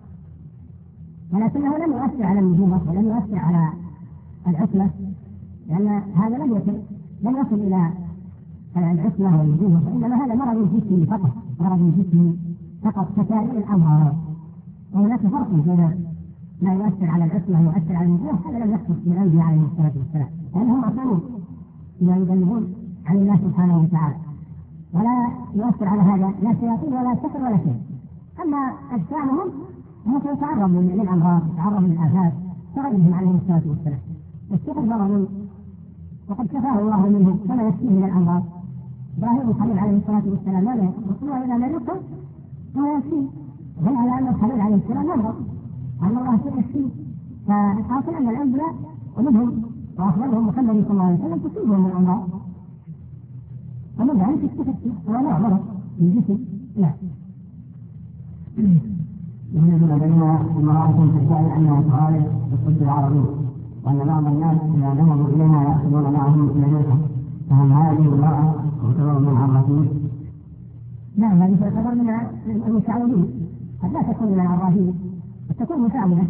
ولكنه لم يؤثر على النبوة ولم يؤثر على العصمة، لأن هذا لم يصل إلى العصمة والنبوة، وإنما هذا مرض جسمي فقط، مرض جسمي فقط كسائر الأمراض. وهناك فرق بين ما يؤثر على العصمة ويؤثر على النبوة، هذا لم يحدث من الأنبياء عليه الصلاة والسلام، لأنهم أصلا بما يبلغون عن الله سبحانه وتعالى، ولا يؤثر على هذا لا شياطين ولا سحر ولا شيء. أما أجسامهم هم سيتعرضوا للأمراض، يتعرضوا للآفات كغيرهم عليه الصلاة والسلام. السحر مرض وقد كفاه الله منه كما يكفيه من الأمراض. إبراهيم الخليل عليه الصلاة والسلام ماذا يقول؟ إذا مرضت فهو يكفيه، بل على أن الخليل عليه السلام مرض أن الله يكفيه. فالحاصل أن الأنبياء ومنهم وأفضلهم محمد صلى الله عليه وسلم تصيبهم من الأمراض، ومن ذلك السحر هو نوع مرض في الجسم. لا يوجد لدينا امرأة تدعي أنها تعالج بالطب العربي، وأن بعض الناس إذا ذهبوا إليها يأخذون معهم إليها، فهل هذه امرأة تعتبر من العرافين؟ نعم، هذه تعتبر من المساعدين، قد لا تكون من العرافين، قد تكون مساعدة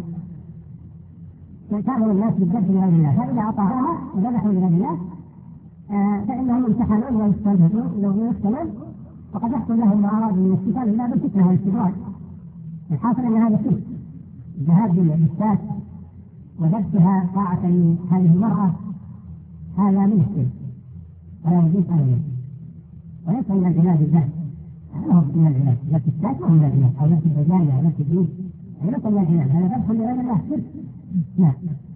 تعمل الناس بالذبح لغير الله، فإذا أطاعوها وذبحوا لغير الله فإنهم يمتحنون ويستنبطون لو يفتنون، وقد يحصل لهم أعراض من الشفاء لله بالفتنة والاستدراج. الحاصل أن هذا شرك، الذهاب للإثبات وذبحها طاعة لهذه المرأة هذا من الشرك ولا يجوز أبدا، وليس من العلاج بالذات، هذا هو من العلاج، ذبح الشاة وهو من العلاج، أو ذبح الرجال أو ذبح الدين، ليس من العلاج، هذا ذبح لغير الله شرك. نعم.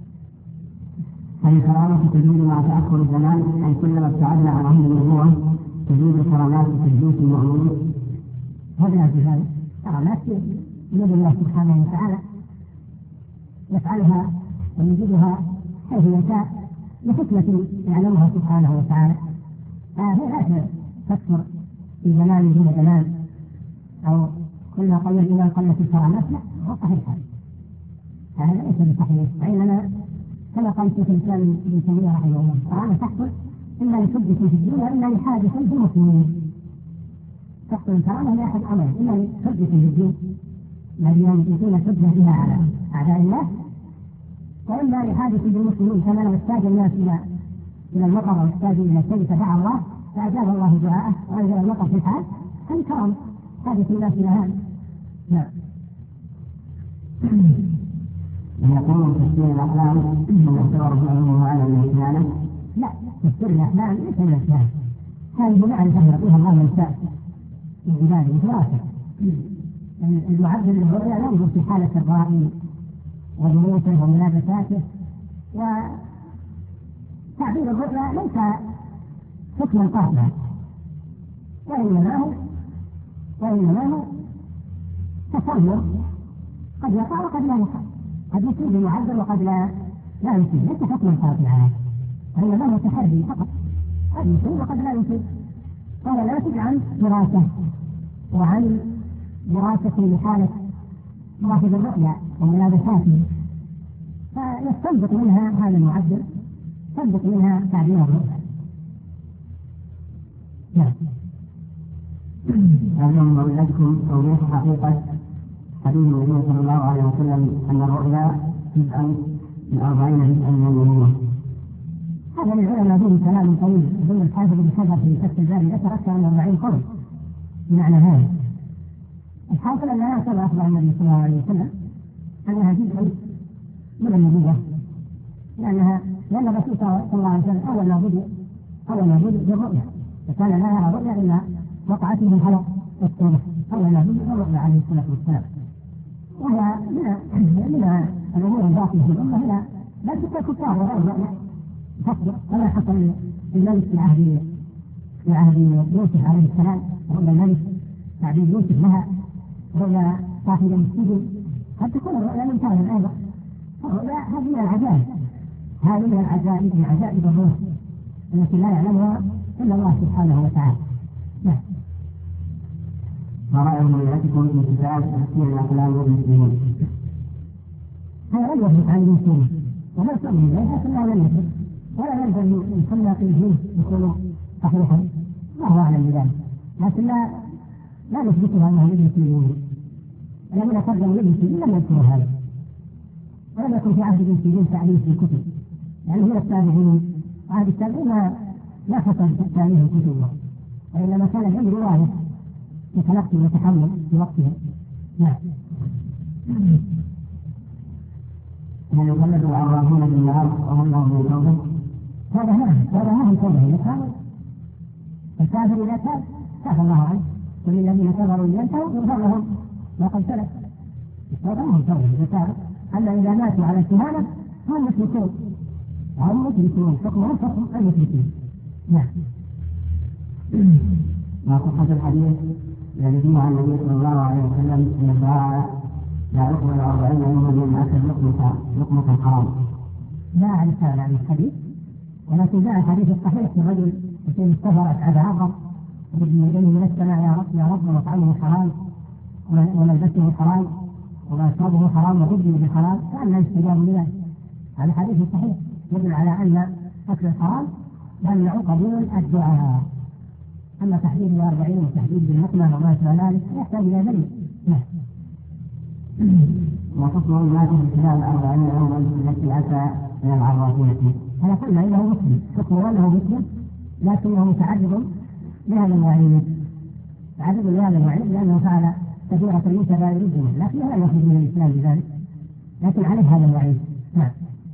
هل كرامة تزيد مع تأخر الزمان، أي كلما ابتعدنا عن عهد النبوة تزيد الكرامات وتثبيت المؤمنين؟ هذا في هذا كرامات يد الله سبحانه وتعالى يفعلها ويجدها حيث يشاء لحكمة يعلمها سبحانه وتعالى، فهي لا تكثر في زمان دون زمان أو كلما قل الإيمان قلت الكرامات، لا هو صحيح هذا ليس بصحيح، وإنما كما قال شيخ الإسلام ابن تيمية رحمه الله الكرامة تحصل إما لحدث في الدين وإما لحادث في المسلمين. تحصل الكرامة لأحد أمرين، إما لحدث في الدين الذي يمكن حجة بها على أعداء الله، وإما لحادث بالمسلمين كما لو احتاج الناس إلى المطر أو احتاجوا إلى شيء فدعا الله فأجاب الله دعاءه وأنزل المطر في الحال، هذه كرامة حادث الناس إلى هذا. نعم. يقول تفسير الأحلام يعتبر فعله على الإحلام؟ لا، تفسير الأحلام ليس من الإحلام، هذه معرفة يعطيها الله من شاء من عباده دراسة. المعبر للرؤيا ينظر في حالة الرائي وجلوسه وملابساته، وتعبير الرؤيا ليس حكما قاطعا، وإنما هو تصور قد يقع وقد لا يقع، قد يصيب المعبر وقد لا يصيب، ليس حكما قاطعا، وإنما هو تحري فقط، قد يصيب وقد لا يصيب. قال ناتج عن دراسة وعن دراسة لحالة صاحب الرؤيا وملابساته، فيستنبط منها هذا المعبر، يستنبط منها تعبير الرؤيا. نعم. أعلم وأولادكم توضيح حقيقة حديث النبي صلى الله عليه وسلم أن الرؤيا جزءا من 40 جزءا من النبوة. هذا للعلماء به كلام طويل، ضمن الحافظ بن حجر في فتح الباري ذكر أكثر من 40 قول بمعنى هذا. الحاصل أنها كما أخبر النبي صلى الله عليه وسلم أنها جزء من النبوة، لأن الرسول صلى الله عليه وسلم أول ما بدأ بالرؤيا، فكان لا يرى رؤيا إلا وقعت به الحلق والصورة، أول ما بدأ بالرؤيا عليه الصلاة والسلام. وهي من الأمور الباقية في الأمة لا تكون كفار وغير رؤيا تصدق، كما حصل الملك في عهد يوسف عليه السلام، رؤيا الملك تعبير يوسف لها، رؤيا صاحب السجن، قد تكون الرؤيا ممتازة أيضا. الرؤيا هذه من العجائب، من عجائب الروح، التي لا يعلمها إلا الله سبحانه وتعالى. نعم. ما رأي ملتكم في كتاب تفسير الأقلام والمسلمين؟ هذا لم يثبت عن المسلمين وما يصلي إليه لكن لا لم يثبت ولا ينبغي أن يصلى فيه يكون صحيحا، الله أعلم بذلك، لكن لا نثبتها أنه للمسلمين. الذين قدموا للمسلمين لم يذكروا هذا، ولم يكن في عهد المسلمين تعليم في الكتب، يعني هو التابعين عهد التابعين لا حصل تأليف الكتب، وإنما كان العلم رواية يتلقي ويتحمل في وقتها. نعم. هل يقلد العرافون بالنار وهم لهم من توبة؟ هذا ما هو توبة إذا الكافر إذا تاب عفى الله عنه، كل الذين كفروا ينتهوا يغفر لهم ما قد سلف. التوبة ما هو توبة إذا تاب، أما إذا ماتوا على الكهانة هم مشركون حكمهم حكم المشركين. نعم. ما صحة الحديث الذي فيه عن النبي صلى الله عليه وسلم أن الدعاء لا يقبل 40 يوما من أكل لقمة حرام؟ لا أعرف هذا الحديث، ولكن جاء الحديث الصحيح في الرجل الذي استغفر أتعب يديه من السماء يا رب ومطعمه حرام وملبسه حرام ومشربه حرام وغذي بحرام فأنا يستجاب لذلك. هذا حديث صحيح يدل على أن أكل الحرام يمنع قبول الدعاء. أما تحديد 40 وتحديد بالنقمة وما شابه ذلك يحتاج إلى دليل. وحكم ما في خلال 40 يوما التي أتى من العرافين؟ هذا قلنا إنه مسلم، حكمه أنه مسلم، لكنه متعرض لهذا الوعيد، تعرض لهذا الوعيد لأنه فعل كثيرة من كبائر الذنوب، لكن لا يخرج من الإسلام بذلك، لكن عليه هذا الوعيد. نعم.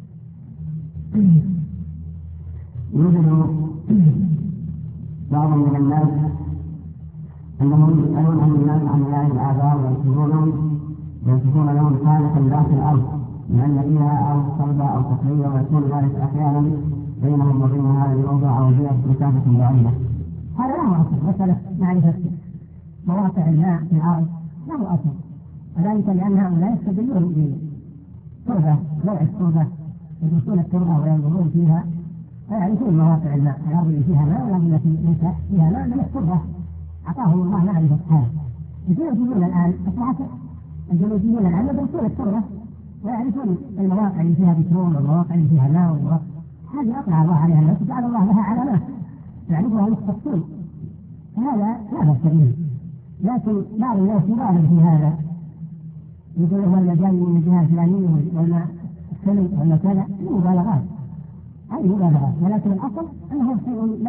يوجد بعض من الناس أنهم يسألون عن الناس عن الله الآباء وينسبون لهم خالقا ذات الأرض لأن فيها أو صلبة أو تقلية، ويكون ذلك أحيانا بينهم وبين هذا الموضوع أو بيئة مسافة بعيدة. هذا له أصل، مسألة معرفة مواقع الماء في الأرض له أصل، وذلك لأن هؤلاء يستدلون بتربة نوع التربة، يدرسون التربة وينظرون فيها ويعرفون مواقع الماء، الأرض اللي فيها ماء والأرض التي ليس فيها ماء من التربة أعطاهم الله معرفة هذا. الجيولوجيون الآن أصبحت الجيولوجيون الآن يدرسون التربة ويعرفون المواقع اللي فيها بترول والمواقع اللي فيها ماء والمواقع هذه أطلع الله عليها الناس وجعل الله لها علامات يعرفها المختصون، فهذا لا بأس به. لكن بعض الناس يبالغ في هذا، يقول ولا جاي من الجهة الفلانية ولا السلم ولا كذا، مبالغات، هذه مبالغات، ولكن الأصل أنه شيء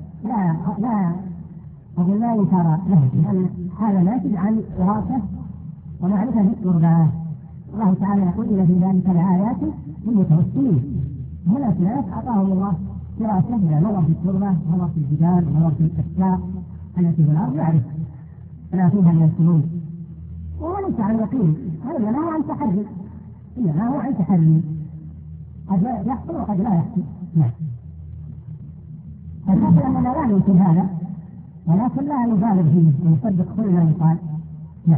لا ينكر له، لأن هذا ناتج عن دراسة ومعرفة التربة. الله تعالى يقول إن في ذلك لآيات للمتوسمين، هنا ناس أعطاهم الله دراسة إذا نظر في التربة نظر في الجبال نظر في الأشجار التي في الأرض يعرف ما فيها من السنون، وليس عن يقين، هذا لا هو عن تحري، إنما هو عن تحري، قد يحصل وقد لا يحصل. نعم. فالحاصل أننا لا ننكر هذا، ولكن لا نبالغ فيه ونصدق كل ما يقال. نعم.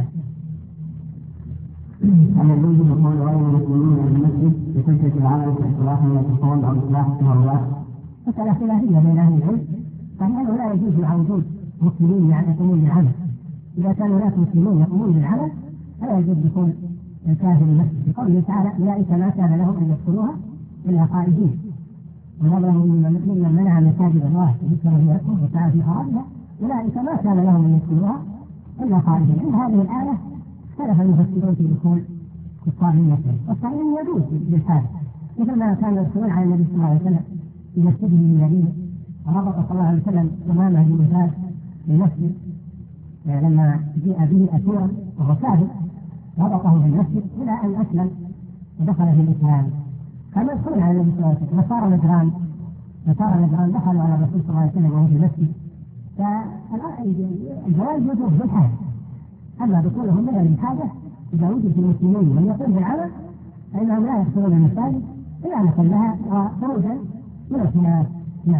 هل يجوز دخول غير المسلمين المسجد بحجة العمل في إصلاح الحصول أو إصلاح التهوات؟ مسألة خلافية بين أهل العلم، فإنه لا يجوز مع وجود مسلمين يقومون بالعمل. إذا كان هناك مسلمون يقومون بالعمل فلا يجوز دخول الكافر المسجد، بقوله تعالى أولئك ما كان لهم أن يدخلوها إلا خائفين، ونظرا ممن منع مساجد الله وذكر فيها اسمه وسعى في خرابها أولئك ما كان لهم أن يدخلوها إلا خائفين. عند هذه الآية اختلف المفسرون في دخول كفار المسجد، والصحيح يجوز للحاجة، مثل ما كان يدخلون على النبي صلى الله عليه وسلم في مسجده النبي، وربط صلى الله عليه وسلم أمامه بمثال المسجد لما جاء به أسيرا وهو كافر، ربطه في المسجد إلى أن أسلم ودخل في الإسلام. كما يدخلون على النبي صلى الله عليه وسلم نصارى نجران دخلوا على الرسول صلى الله عليه وسلم وهو في المسجد، فالجواز يجوز بالحاجة. أما دخولهم من الحاجة إذا وجد المسلمين من يقوم بالعمل فإنهم لا يدخلون المساجد إلا محلها وخروجا من الخلاف. نعم.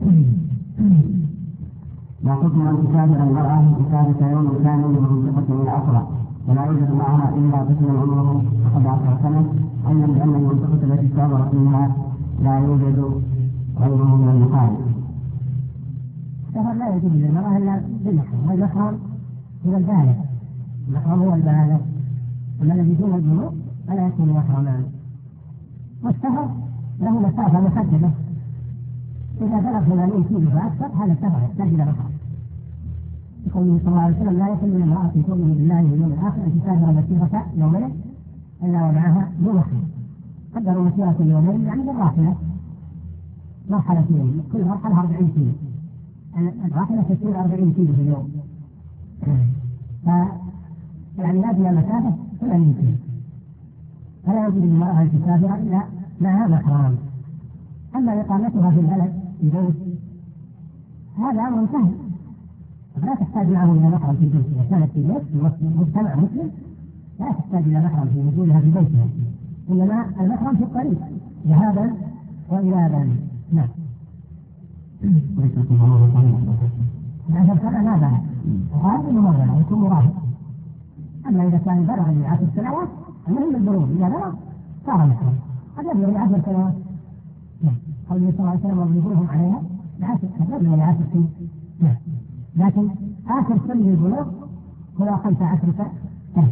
ما حكم أن تسافر المرأة مسافة يوم كامل من منطقة إلى أخرى ولا يوجد معها إلا طفل عمره 11 سنة، علما بأن المنطقة التي سافر فيها لا يوجد غيره من المخالف. السفر لا يجوز للمرأة إلا بالمحرم، والمحرم هو البالغ، المحرم هو البالغ، أما الذي دون البلوغ فلا يكون محرما. والسفر له مسافة محددة، إذا بلغ 80 كيلو فأكثر هذا السفر يحتاج إلى محرم. يقول صلى الله عليه وسلم: لا يحل لامرأة تؤمن بالله واليوم الآخر أن تسافر مسيرة يومين إلا ومعها ذو محرم. قدروا مسيرة يومين يعني بالراحلة مرحلتين، كل مرحلة 40 كيلو، الراحلة تسير 40 كيلو في اليوم، يعني هذه المسافة 80 كيلو، فلا يجوز للمرأة أن تسافر إلا معها محرم. أما إقامتها في البلد في بيت هذا أمر سهل، لا تحتاج معه إلى محرم في البيت. إذا كانت في بيت في مجتمع مسلم لا تحتاج إلى محرم في وجودها في بيتها، إنما المحرم في الطريق ذهابا وإيابا. نعم. عشان كذا ما بلغ وهذا المرة يكون مراهق. أما إذا كان بلغ من 10 سنوات المهم البلوغ، إذا بلغ صار محرم. قد يبلغ ل 10 سنوات. قوله صلى الله عليه وسلم: واضربوهم عليها ل10 سنين. لكن آخر سن للبلوغ هو 15 سنة.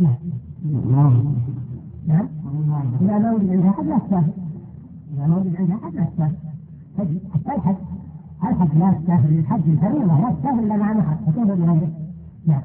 نعم. إذا ما وجد عندها حد لا تسافر، إذا ما وجد عندها حد لا تسافر. حتى الحج لا تسافر، الحج الفريضة لا تسافر إلا مع محرم، فتسافر بغيره. نعم.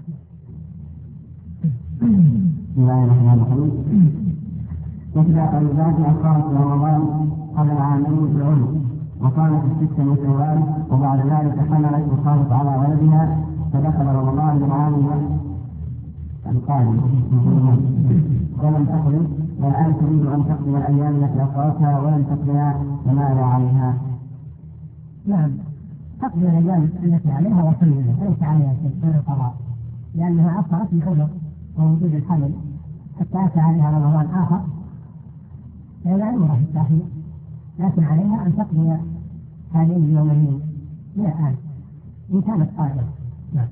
بسم الله الرحمن الرحيم. إحدى طالبات أخرت رمضان قبل عامين في العلم، وكانت الست من شوال، وبعد ذلك حملت وخافت على ولدها، فدخل رمضان من عام القادم ولم تقضي، والآن تريد أن تقضي الأيام التي أخرتها ولم تقضيها، فماذا عليها؟ نعم، تقضي الأيام التي عليها وصلها، ليس عليها شيء غير القضاء، لأنها أخرت بحجر ووجود الحمل حتى أتى عليها رمضان آخر، فلا أمر في التأخير، لكن عليها أن تقضي هذين اليومين من الآن إن كانت قادرة. نعم.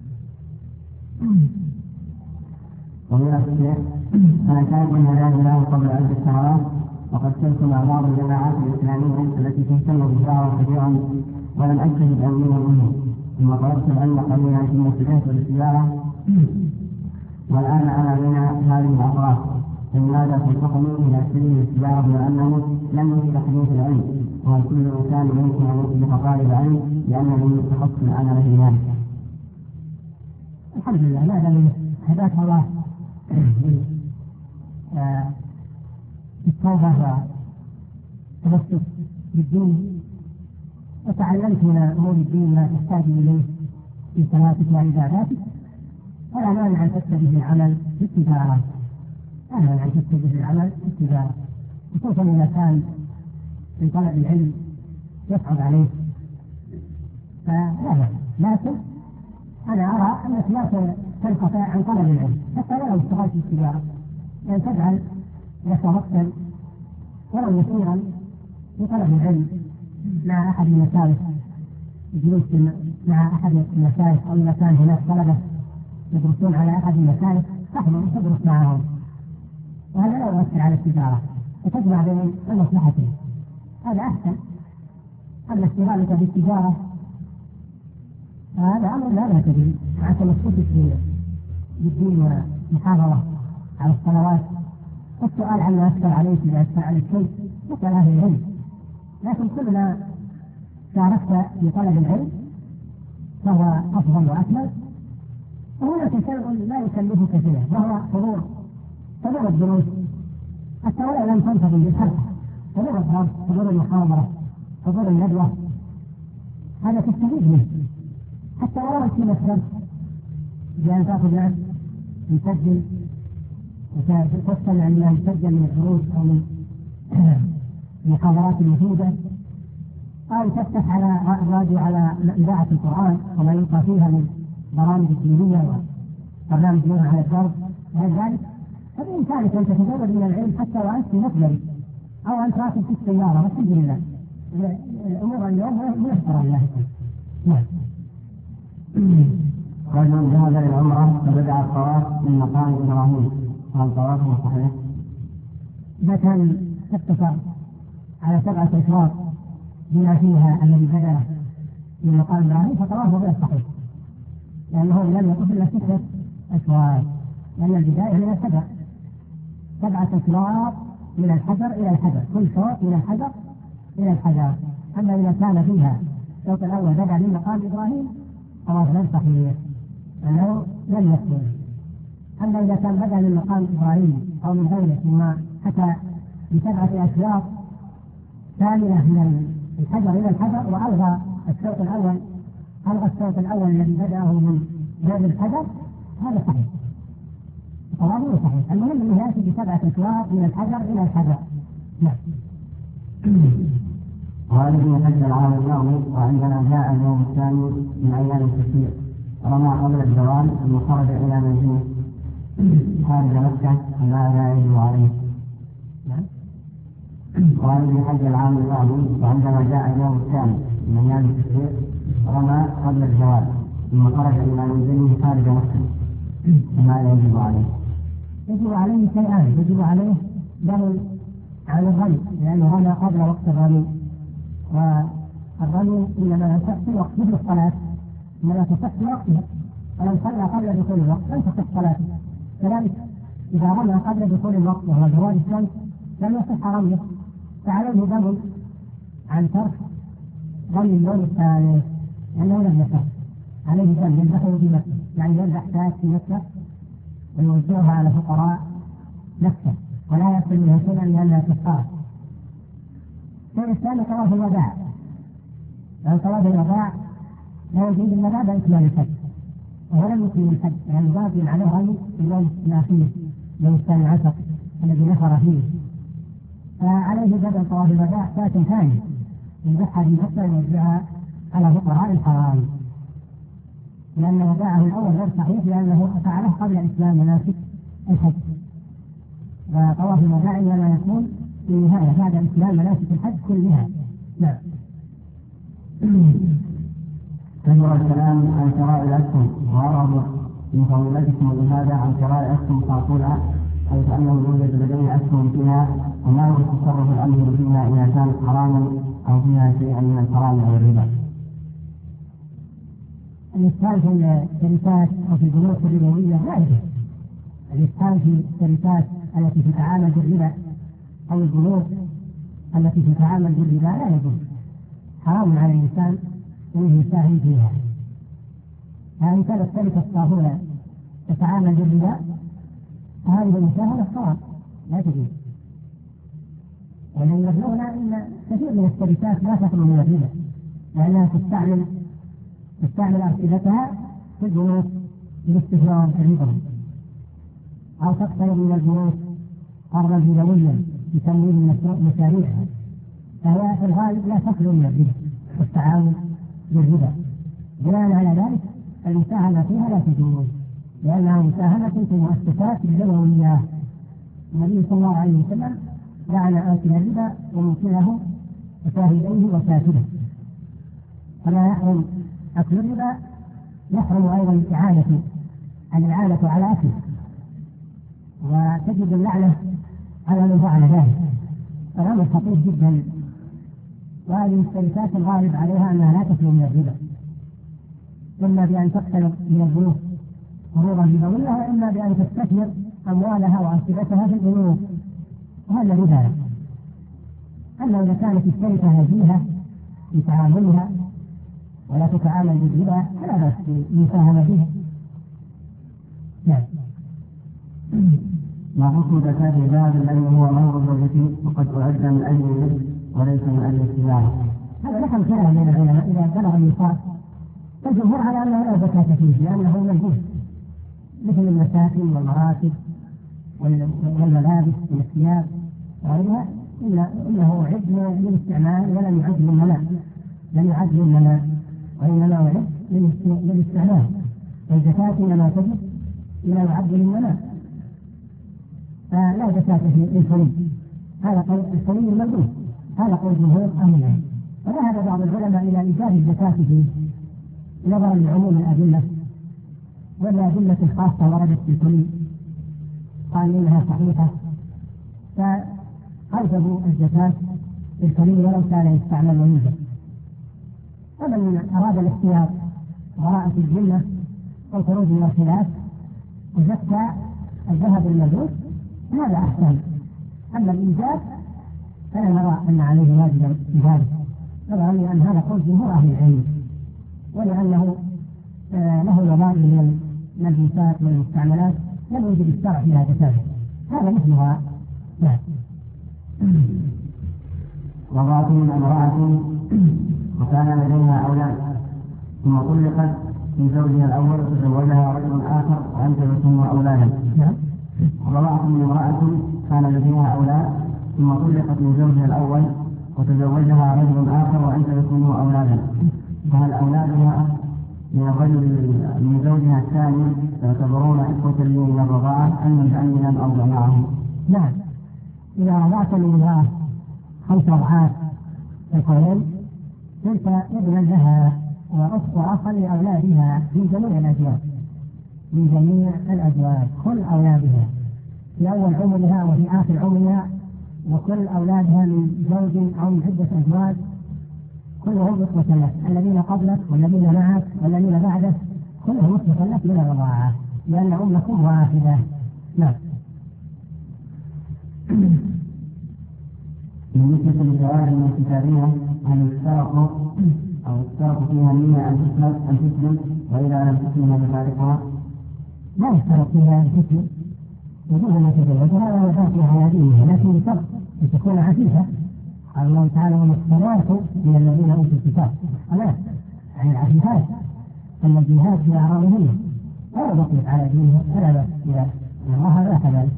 ومن الشيخ: أنا كانت من هدايا الله قبل 1000 سنوات، وقد كنت مع بعض الجماعات الإسلامية التي تهتم بالدعوة كثيرا، ولم أجتهد أمنيا منه، ثم طلبت العلم قليلا ثم اتجهت للسيارة، والآن أنا بين هذه الأطراف، فلماذا تنصحني إلى سبيل السيارة بما أنه لم يستحدث العلم، وهل كل إنسان يمكن أن يصبح طالب علم لأنه يتخصص العمل في ذلك؟ الحمد لله، لا دليل هداك الله بالتوبة وتمسك بالدين، وتعلمت من أمور الدين ما تحتاج إليه في صلاتك وعباداتك، فلا مانع أن تتجه العمل بالتجارة، لا مانع أن تتجه العمل بالتجارة، خصوصا إذا كان في طلب العلم يصعب عليه، فلا مانع. لكن أنا أرى أنك لا تنقطع عن طلب العلم حتى ولو اشتغلت في التجارة، أن تجعل لك وقتا ولو يسيرا لطلب العلم مع أحد المشايخ، الجلوس مع أحد المشايخ، أو إذا كان هناك طلبة يدرسون على أحد المشايخ تحضر وتدرس معهم، وهذا لا يؤثر على التجارة، وتجمع بين المصلحتين، هذا أحسن. أما اشتغالك بالتجارة هذا أمر لا تدري مع تمسكك بالدين والمحافظة على الصلوات، والسؤال عما أكثر عليك إذا أكثر عليك شيء يسأل أهل العلم، لكن كلما شاركت في طلب العلم فهو أفضل وأكمل. وهناك شيء لا يكلفك كثيرا وهو حضور الدروس، حتى ولو لم تنتظم بالحلقة، حضور الدرس، حضور المحاضرة، حضور الندوة، هذا تستفيد منه، حتى ولو في مسجد بأن تأخذ ناس يسجل وتستمع لما يسجل من الدروس أو من المحاضرات المفيدة، أو تفتح على الراديو على إذاعة القرآن وما يلقى فيها من برامج دينية وبرنامج نوع على الدرب وغير ذلك، فبإمكانك أن تتزود من العلم حتى وأنت في مقبل أو أنت راكب في السيارة، والحمد لله الأمور اليوم ميسرة لله. نعم. رجل ذهب للعمرة فبدأ الطواف من مقام إبراهيم، هل طوافه صحيح؟ إذا كان اقتصر على 7 أشواط بما فيها الذي بدأ من مقام إبراهيم فطوافه غير صحيح، لأنه لم يطف إلا 6 أشواط، لأن البداية من الحجر 7 أشواط من الحجر إلى الحجر، كل شوط من الحجر إلى الحجر. أما إذا كان فيها الشوط الأول بدأ من مقام إبراهيم طواف غير صحيح لأنه لم يكمل. أما إذا كان بدأ من مقام إبراهيم أو من غيره ثم أتى ب7 أشواط كاملة من الحجر إلى الحجر وألغى الشوط الأول الذي بدأه من باب الحجر، هذا صحيح، طوافه صحيح. المهم أنه يأتي ب7 أشواط من الحجر إلى الحجر. نعم. وهذه حج العام الماضي وعندما جاء اليوم الثاني من أيام التشريق رمى قبل الزوال ثم خرج إلى منزله خارج مكة ما لا يجب عليه. وهذه حج العام الماضي وعندما جاء اليوم الثاني من أيام التشريق رمى قبل الزوال ثم خرج إلى منزله خارج مكة ما لا يجب عليه. يجب عليه شيئان، يجب عليه دم عن الرمي لأنه رمى قبل وقت الرمي، والرمي إنما يصح في وقت مثل الصلاة، إنما تصح في وقتها، فلو صلى قبل دخول الوقت لم تصح صلاته. كذلك إذا رمى قبل دخول الوقت وهو زوال الشمس لم يصح رميه، فعليه دم عن ترك رمي اليوم الثالث لأنه لم يصح. عليه دم يذبحه في مكة، يعني يذبح شاة في مكة ويوزعها على فقراء مكة ولا يأكل منها شيئا لأنها كفارة. الشيء الثاني طواف الوداع، لأن طواف الوداع لا يجوز إلا بعد إكمال الحج، وهو لم يكمل الحج لأنه باقي عليه رمي في اليوم الأخير يوم 12 الذي نفر فيه، فعليه بدل طواف الوداع شاة ثانية يذبحها في مكة ويوزعها على فقراء الحرام، لأن وداعه الأول غير صحيح لأنه فعله قبل إسلام مناسك الحج، وطواف الوداع إنما يكون في نهاية بعد إسلام مناسك الحج كلها. نعم. كثر الكلام عن شرائع الأسهم وأرغب من فضيلتكم لهذا عن شرائع أسهم تعطولها، حيث أنه يوجد لديه أسهم فيها وما هو التصرف الأمر فيها إذا كانت حراما أو فيها شيئا من الحرام أو الربا. الإسهام في الشركات أو في البنوك الربوية لا يجوز. الإسهام في الشركات التي تتعامل بالربا أو البنوك التي تتعامل بالربا لا يجوز، حرام على الإنسان أن يساهم فيها. فإن كانت شركة صافونة تتعامل بالربا فهذه المساهمة حرام لا تجوز. ولن يبلغنا أن كثير من الشركات لا تخلو من الربا لأنها تستعمل أرصدتها في البنوك بالاستثمار الربوي، أو تقترض من البنوك قرضا ربويا لتمويل مشاريعها، فهي في الغالب لا تخلو من الربا والتعاون بالربا. بناء على ذلك المساهمة فيها لا تجوز لأنها مساهمة في مؤسسات الربوية. النبي صلى الله عليه وسلم لعن آكل الربا وموكله وشاهديه وكاتبه، فلا يحرم أكل الربا، يحرم أيضا الإعانة على أكله، وتجد اللعنة على من فعل ذلك، الأمر خطير جدا. وهذه الشركات الغالب عليها أنها لا تخلو من الربا، إما بأن تقترض من البنوك قروضا ربوية وإما بأن تستثمر أموالها وأرصدتها في البنوك، وهذا ربا. أما إذا كانت الشركة نزيهة في تعاملها ولا تتعامل بالربا فلا بأس بالمساهمة فيها. نعم. ما حكم زكاة الذهب الذي هو مهر الزوجة وقد أعد من أجل النفس وليس من أجل التجارة؟ هذا لحم كلام من العلماء إذا بلغ النصاب، فالجمهور على أنه لا زكاة فيه لأنه ملبوس مثل المساكن والمراتب والملابس والثياب وغيرها، إنه عد للاستعمال ولم يعد للنماء، وإنما يعد للاستعمال، والزكاة إنما تجب إلى يعد للنماء، فلا زكاة في الحلي. هذا قول الحلي الملبوس، هذا قول جمهور أهل العلم. وذهب بعض العلماء إلى إيجاب الزكاة فيه نظرا لعموم الأدلة والأدلة الخاصة وردت في الحلي قال إنها صحيحة، فأوجبوا الزكاة الكريم ولو كان يستعمل ويوجد. فمن أراد الاحتياط براءة الذمة والخروج من الخلاف وزكى الذهب المجوس هذا أحسن. أما الإيجاب فلا نرى أن عليه واجبا في ذلك، طبعا لأن هذا قول جمهور أهل العلم، ولأنه له نظائر من الملبوسات والمستعملات لم يوجد الشرع فيها تشابه، هذا مثلها. وضعت من امرأة وكان لديها أولاد ثم طلقت في زوجها الأول وتزوجها رجل آخر وأنجبت منه أولادا. وضعت من امرأة كان لديها أولاد ثم طلقت من زوجها الأول وتزوجها رجل آخر وأنجبت منه أولادا، فهل أولادها من الرجل من زوجها الثاني تعتبرون إخوة لي من الرضاعة أم متأمنا أو معهم؟ نعم، إذا رضعت الامرأة 5 رضعات القولين كنت ابنا لها وأخت أخا لأولادها في جميع الأزواج، من جميع الأزواج كل أولادها في أول عمرها وفي آخر عمرها، وكل أولادها من زوج أو من عدة أزواج كلهم إخوة لك، الذين قبلك والذين معك والذين بعدك كلهم إخوة لك من الرضاعة، لأن أمكم واحدة. نعم. بالنسبة للجوارح من الكتابية هل يشترط فيها النية أن تسلم وإذا لم تسلم ففارقها؟ لا يشترط فيها أن تسلم يجوز أن تتزوج ولا يشترط فيها على دينها، لكن بشرط أن تكون عفيفة. قال الله تعالى: والمحصنات من الذين أوتوا الكتاب، يعني العفيفات الجهاد في أعراضهن ولا بقيت على دينها فلا بأس إذا الله لا كذلك.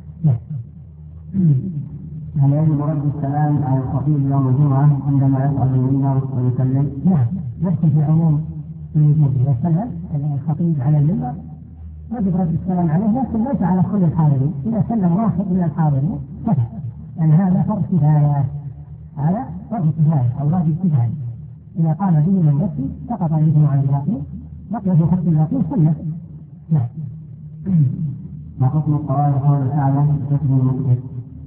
هل يجب رد السلام على الخطيب يوم الجمعة عندما يصعد المنبر ويسلم؟ نعم، يدخل في عموم الوجوب. إذا سلم الخطيب على المنبر يجب رد السلام عليه، لكن ليس على كل الحاضرين. إذا سلم واحد من الحاضرين كفى، لأن هذا فرض كفاية، هذا فرض كفاية أو واجب كفاية. إذا قام به من نفسه سقط الإثم عن الباقين، بقي في حق الباقين سنة. نعم. ما حكم القرار قول تعالى بكتب المسلم؟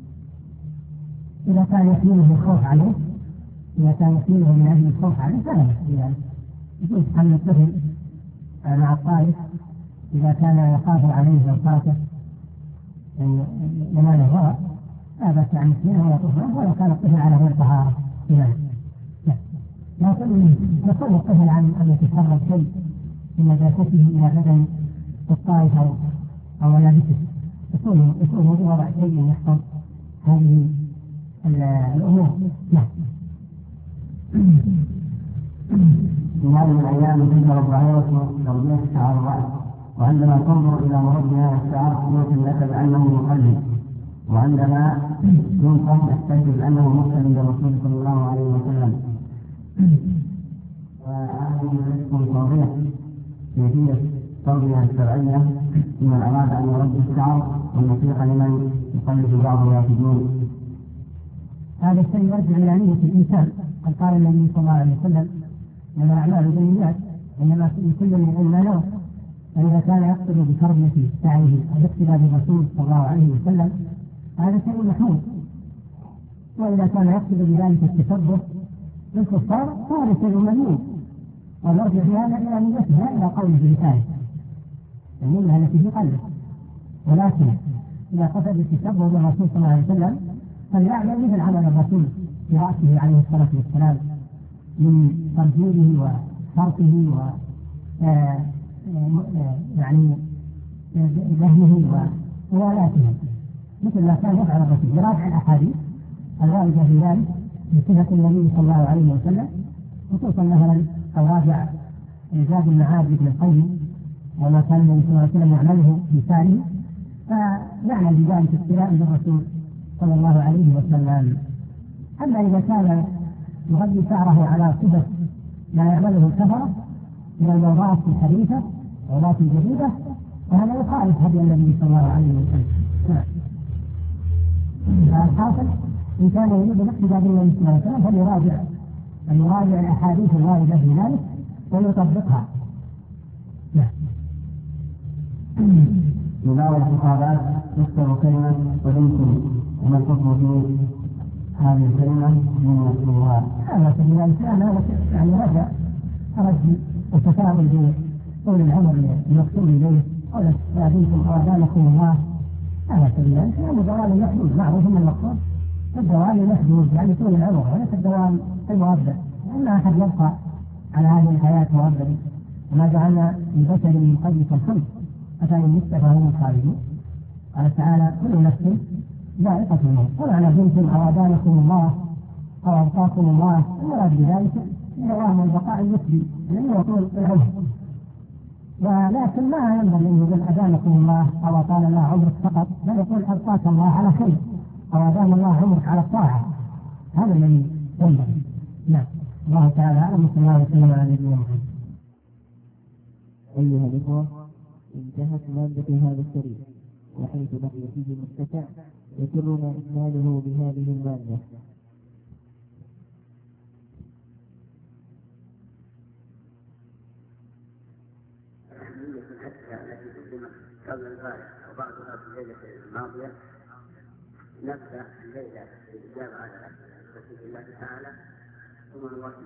إذا كان يحمله الخوف عليه، إذا كان يحمله من أجل الخوف عليه فلا بأس يعني. يجوز حمل الطفل مع الطائف إذا كان يخاف عليه وفاته ينال الضرر، لا بأس أن يحمله ويطفله ولو كان الطفل على غير طهارة. لكن يكون الطفل عن أن يتسرب شيء من نجاسته إلى بدن الطائف أو ملابسه، يكون وضع شيء يحصل هذه الأمور. نعم. في هذه الأيام تنشر ظاهرة تربية شعر الرأس، وعندما تنظر إلى مربي هذا الشعر يمكن لك بأنه مقلد، وعندما ينصح يحتسب أنه مقتدي بالرسول صلى الله عليه وسلم. وهذه لكم توضيح كيفية التربية الشرعية لمن أراد أن يربي الشعر، والنصيحة لمن يقلد بعض الرافدين. هذا الشيء يرجع إلى نية الإنسان. قال النبي صلى الله عليه وسلم: إنما الأعمال بالنيات إنما لكل امرئ ما نوى. فإذا كان يقصد بتربية سعيه والاقتداء بالرسول صلى الله عليه وسلم هذا شيء محمود، وإذا كان يقصد بذلك التشبه بالكفار فهذا شيء مذموم، ونرجع في هذا إلى نيتها إلى قوله بلسانه، النية التي في قلبه. ولكن إذا قصد التشبه بالرسول صلى الله عليه وسلم فليعمل مثل عمل الرسول في رأسه عليه الصلاة والسلام من ترجيله وفرقه يعني ذهنه وموالاته، مثل ما كان يفعل الرسول. يراجع الأحاديث الواردة في ذلك في صفة النبي صلى الله عليه وسلم، خصوصا مثلا أو راجع زاد المعاد ابن القيم وما كان النبي صلى الله عليه وسلم يعمله في ساره، فنعمل بذلك اقتداء بالرسول صلى الله عليه وسلم. أما إذا كان يغذي شعره على صفة ما يعمله الكفرة من الموضوعات الحديثة والموضوعات الجديدة فهذا يخالف هدي النبي صلى الله عليه وسلم. فالحاصل إن كان يريد الاقتداء بالنبي صلى الله عليه وسلم فليراجع الأحاديث الواردة في ذلك ويطبقها. من بعض الخطابات تكتب كلمة ويمكن وما الحكم في هذه الكلمة من الله. هذا كذلك يعني رجل وتفاعل بطول العمر المكتوب إليه قال استاذنكم أو أذانكم الله. هذا كذلك يعني دوام المحدود معروف من المقصود الدوام المحدود يعني طول العمر وليس الدوام المؤبد، لأن أحد يبقى على هذه الحياة مؤبدا وما جعلنا لبشر من قبلكم الخلد أفإن مت فهم الخالدون. قال تعالى كل نفس ذائقة الموت ولا نبنتم أو أدانكم الله أو أبقاكم الله. المراد بذلك دوام البقاء النسبي لأنه يطول العمر، ولكن ما ينبغي أن يقول أدانكم الله أو أطال الله عمرك فقط، بل يقول أبقاك الله على خير أو أدام الله عمرك على الطاعة. هذا الذي ينبغي. نعم. الله تعالى أعلم. صلى الله وسلم على نبينا محمد. أيها الإخوة، انتهت مادة هذا الشريط، وحيث بقي فيه متسع يسرنا إكماله بهذه المادة. الأهمية الأسرى التي قدمت قبل البارحة وبعضها في الليلة الماضية نبدأ الليلة بالإجابة على أسئلة الله تعالى ثم نواصل.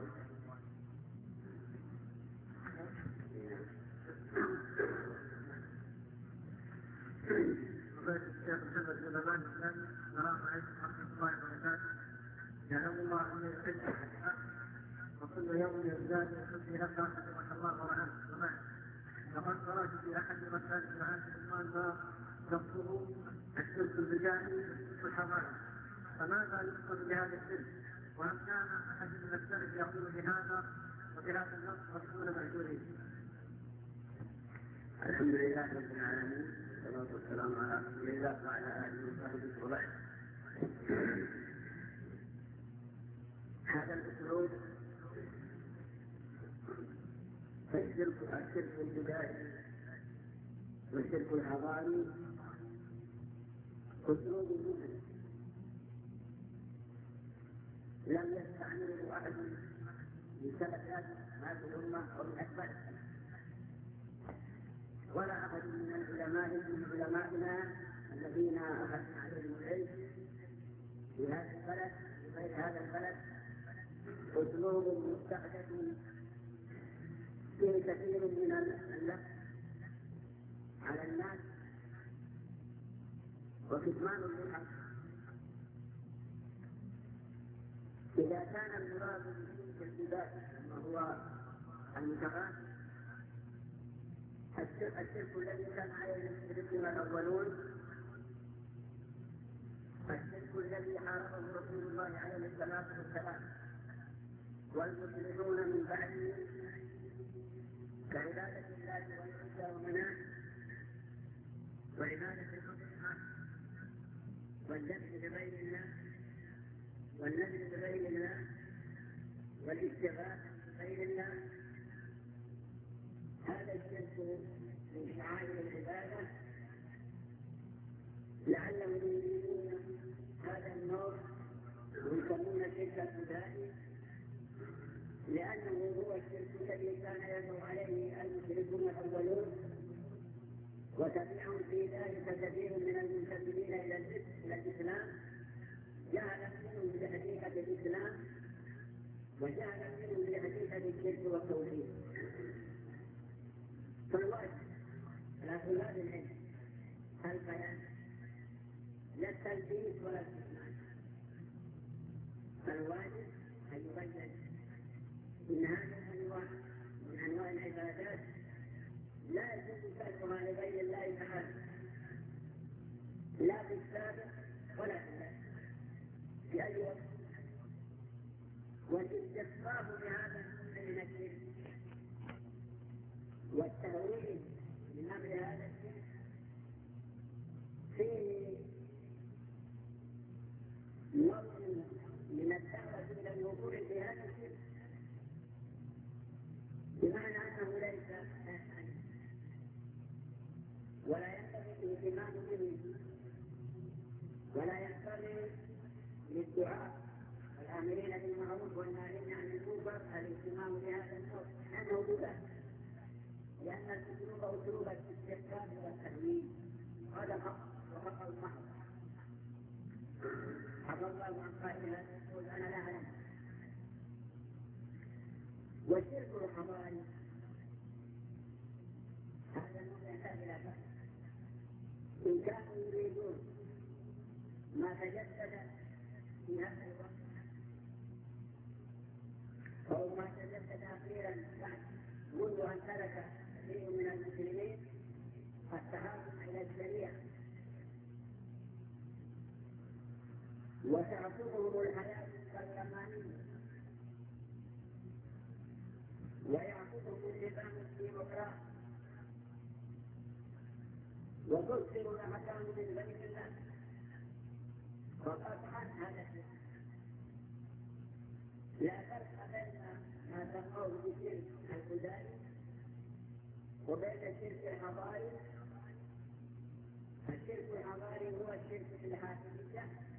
الشيخ محمد بن زمان الإسلامي السلام عليكم ورحمة الله وبركاته. جعل الله أن يحب وكل يوم يزداد ويحب نفسه حفظك الله ورعاه. وبعد لقد قرأت في أحد رسائل هذا العنوان ما تقصد الشرك البدائي والحضاري، فماذا يقصد بهذا الشرك؟ وهل كان أحد من السلف يقول بهذا وبهذا النص رسول مأجورين؟ الحمد لله رب العالمين والصلاة والسلام على رسول الله وعلى آله وصحبه وبعد. هذا الأسلوب الشرك البدائي والشرك الحضاري أسلوب مهم لم يستعمله أحد من سلف هذه الأمة أو من أكبرها، ولا أحد من علمائنا الذين أخذنا عليهم العلم في هذا البلد وغير هذا البلد أسلوب مستحدث فيه كثير من اللبس على الناس وكتمان للحق. إذا كان المراد به الاتباع وهو المتغاث الشرك الذي كان عليه المشركون الأولون، الشرك الذي حاربه رسول الله عليه الصلاة والسلام والمشركون من بعده كعبادة الله والعزى ومناه وعبادة الأصنام والذبح لغير الله والنذر لغير الله والاستغاثة بغير الله. هذا الشرك من شعائر العبادة لعلهم يريدون هذا النوع ويسمون الشرك البدائي لأنه هو الشرك الذي كان يدعو عليه المشركون الأولون وتبعهم في ذلك كثير من المنتسبين إلى الإسلام جهلا منهم بحقيقة الإسلام وجهلا منهم بحقيقة الشرك والتوحيد. فالواجب على طلاب العلم البيان لا التلبيس ولا الاستثناء. فالواجب أن يبين إن هذه الأنواع من أنواع العبادات لا يجوز تركها لغير الله تعالى لا في السابق ولا في الآخر في أي وقت. والاستخفاف بهذا من الشرك والتهويل من أمر هذا الشرك فيه نوع من الدعوة إلى الوقوع في هذا الشرك بمعنى أنه ليس أهلا ولا ينبغي الاهتمام به ولا ينبغي للدعاء الآمرين بالمعروف والناهين عن المنكر الاهتمام بهذا النوع لأنه مباح، لأن الأسلوب أسلوب الاستحسان والتهويل هذا حق وخطأ محض. الله عن قائلها يقول أنا لا أعلم. والشرك الحضاري هذا النوع يحتاج إلى فهم. إن كانوا يريدون ما تجدد في هذا الوقت أو ما تجدد أخيرا منذ أن ترك كثير من المسلمين التهاون إلى الشريعة وتعصبهم الحياة اليمانية ويعصبهم النظام الديمقراطي وتظهر الأحكام من بيت الله فقطعا هذا الشيء. لا فرق بين ما سموه بالشرك البدائي وبين الشرك الحضاري. الشرك الحضاري هو الشرك في الحاكمية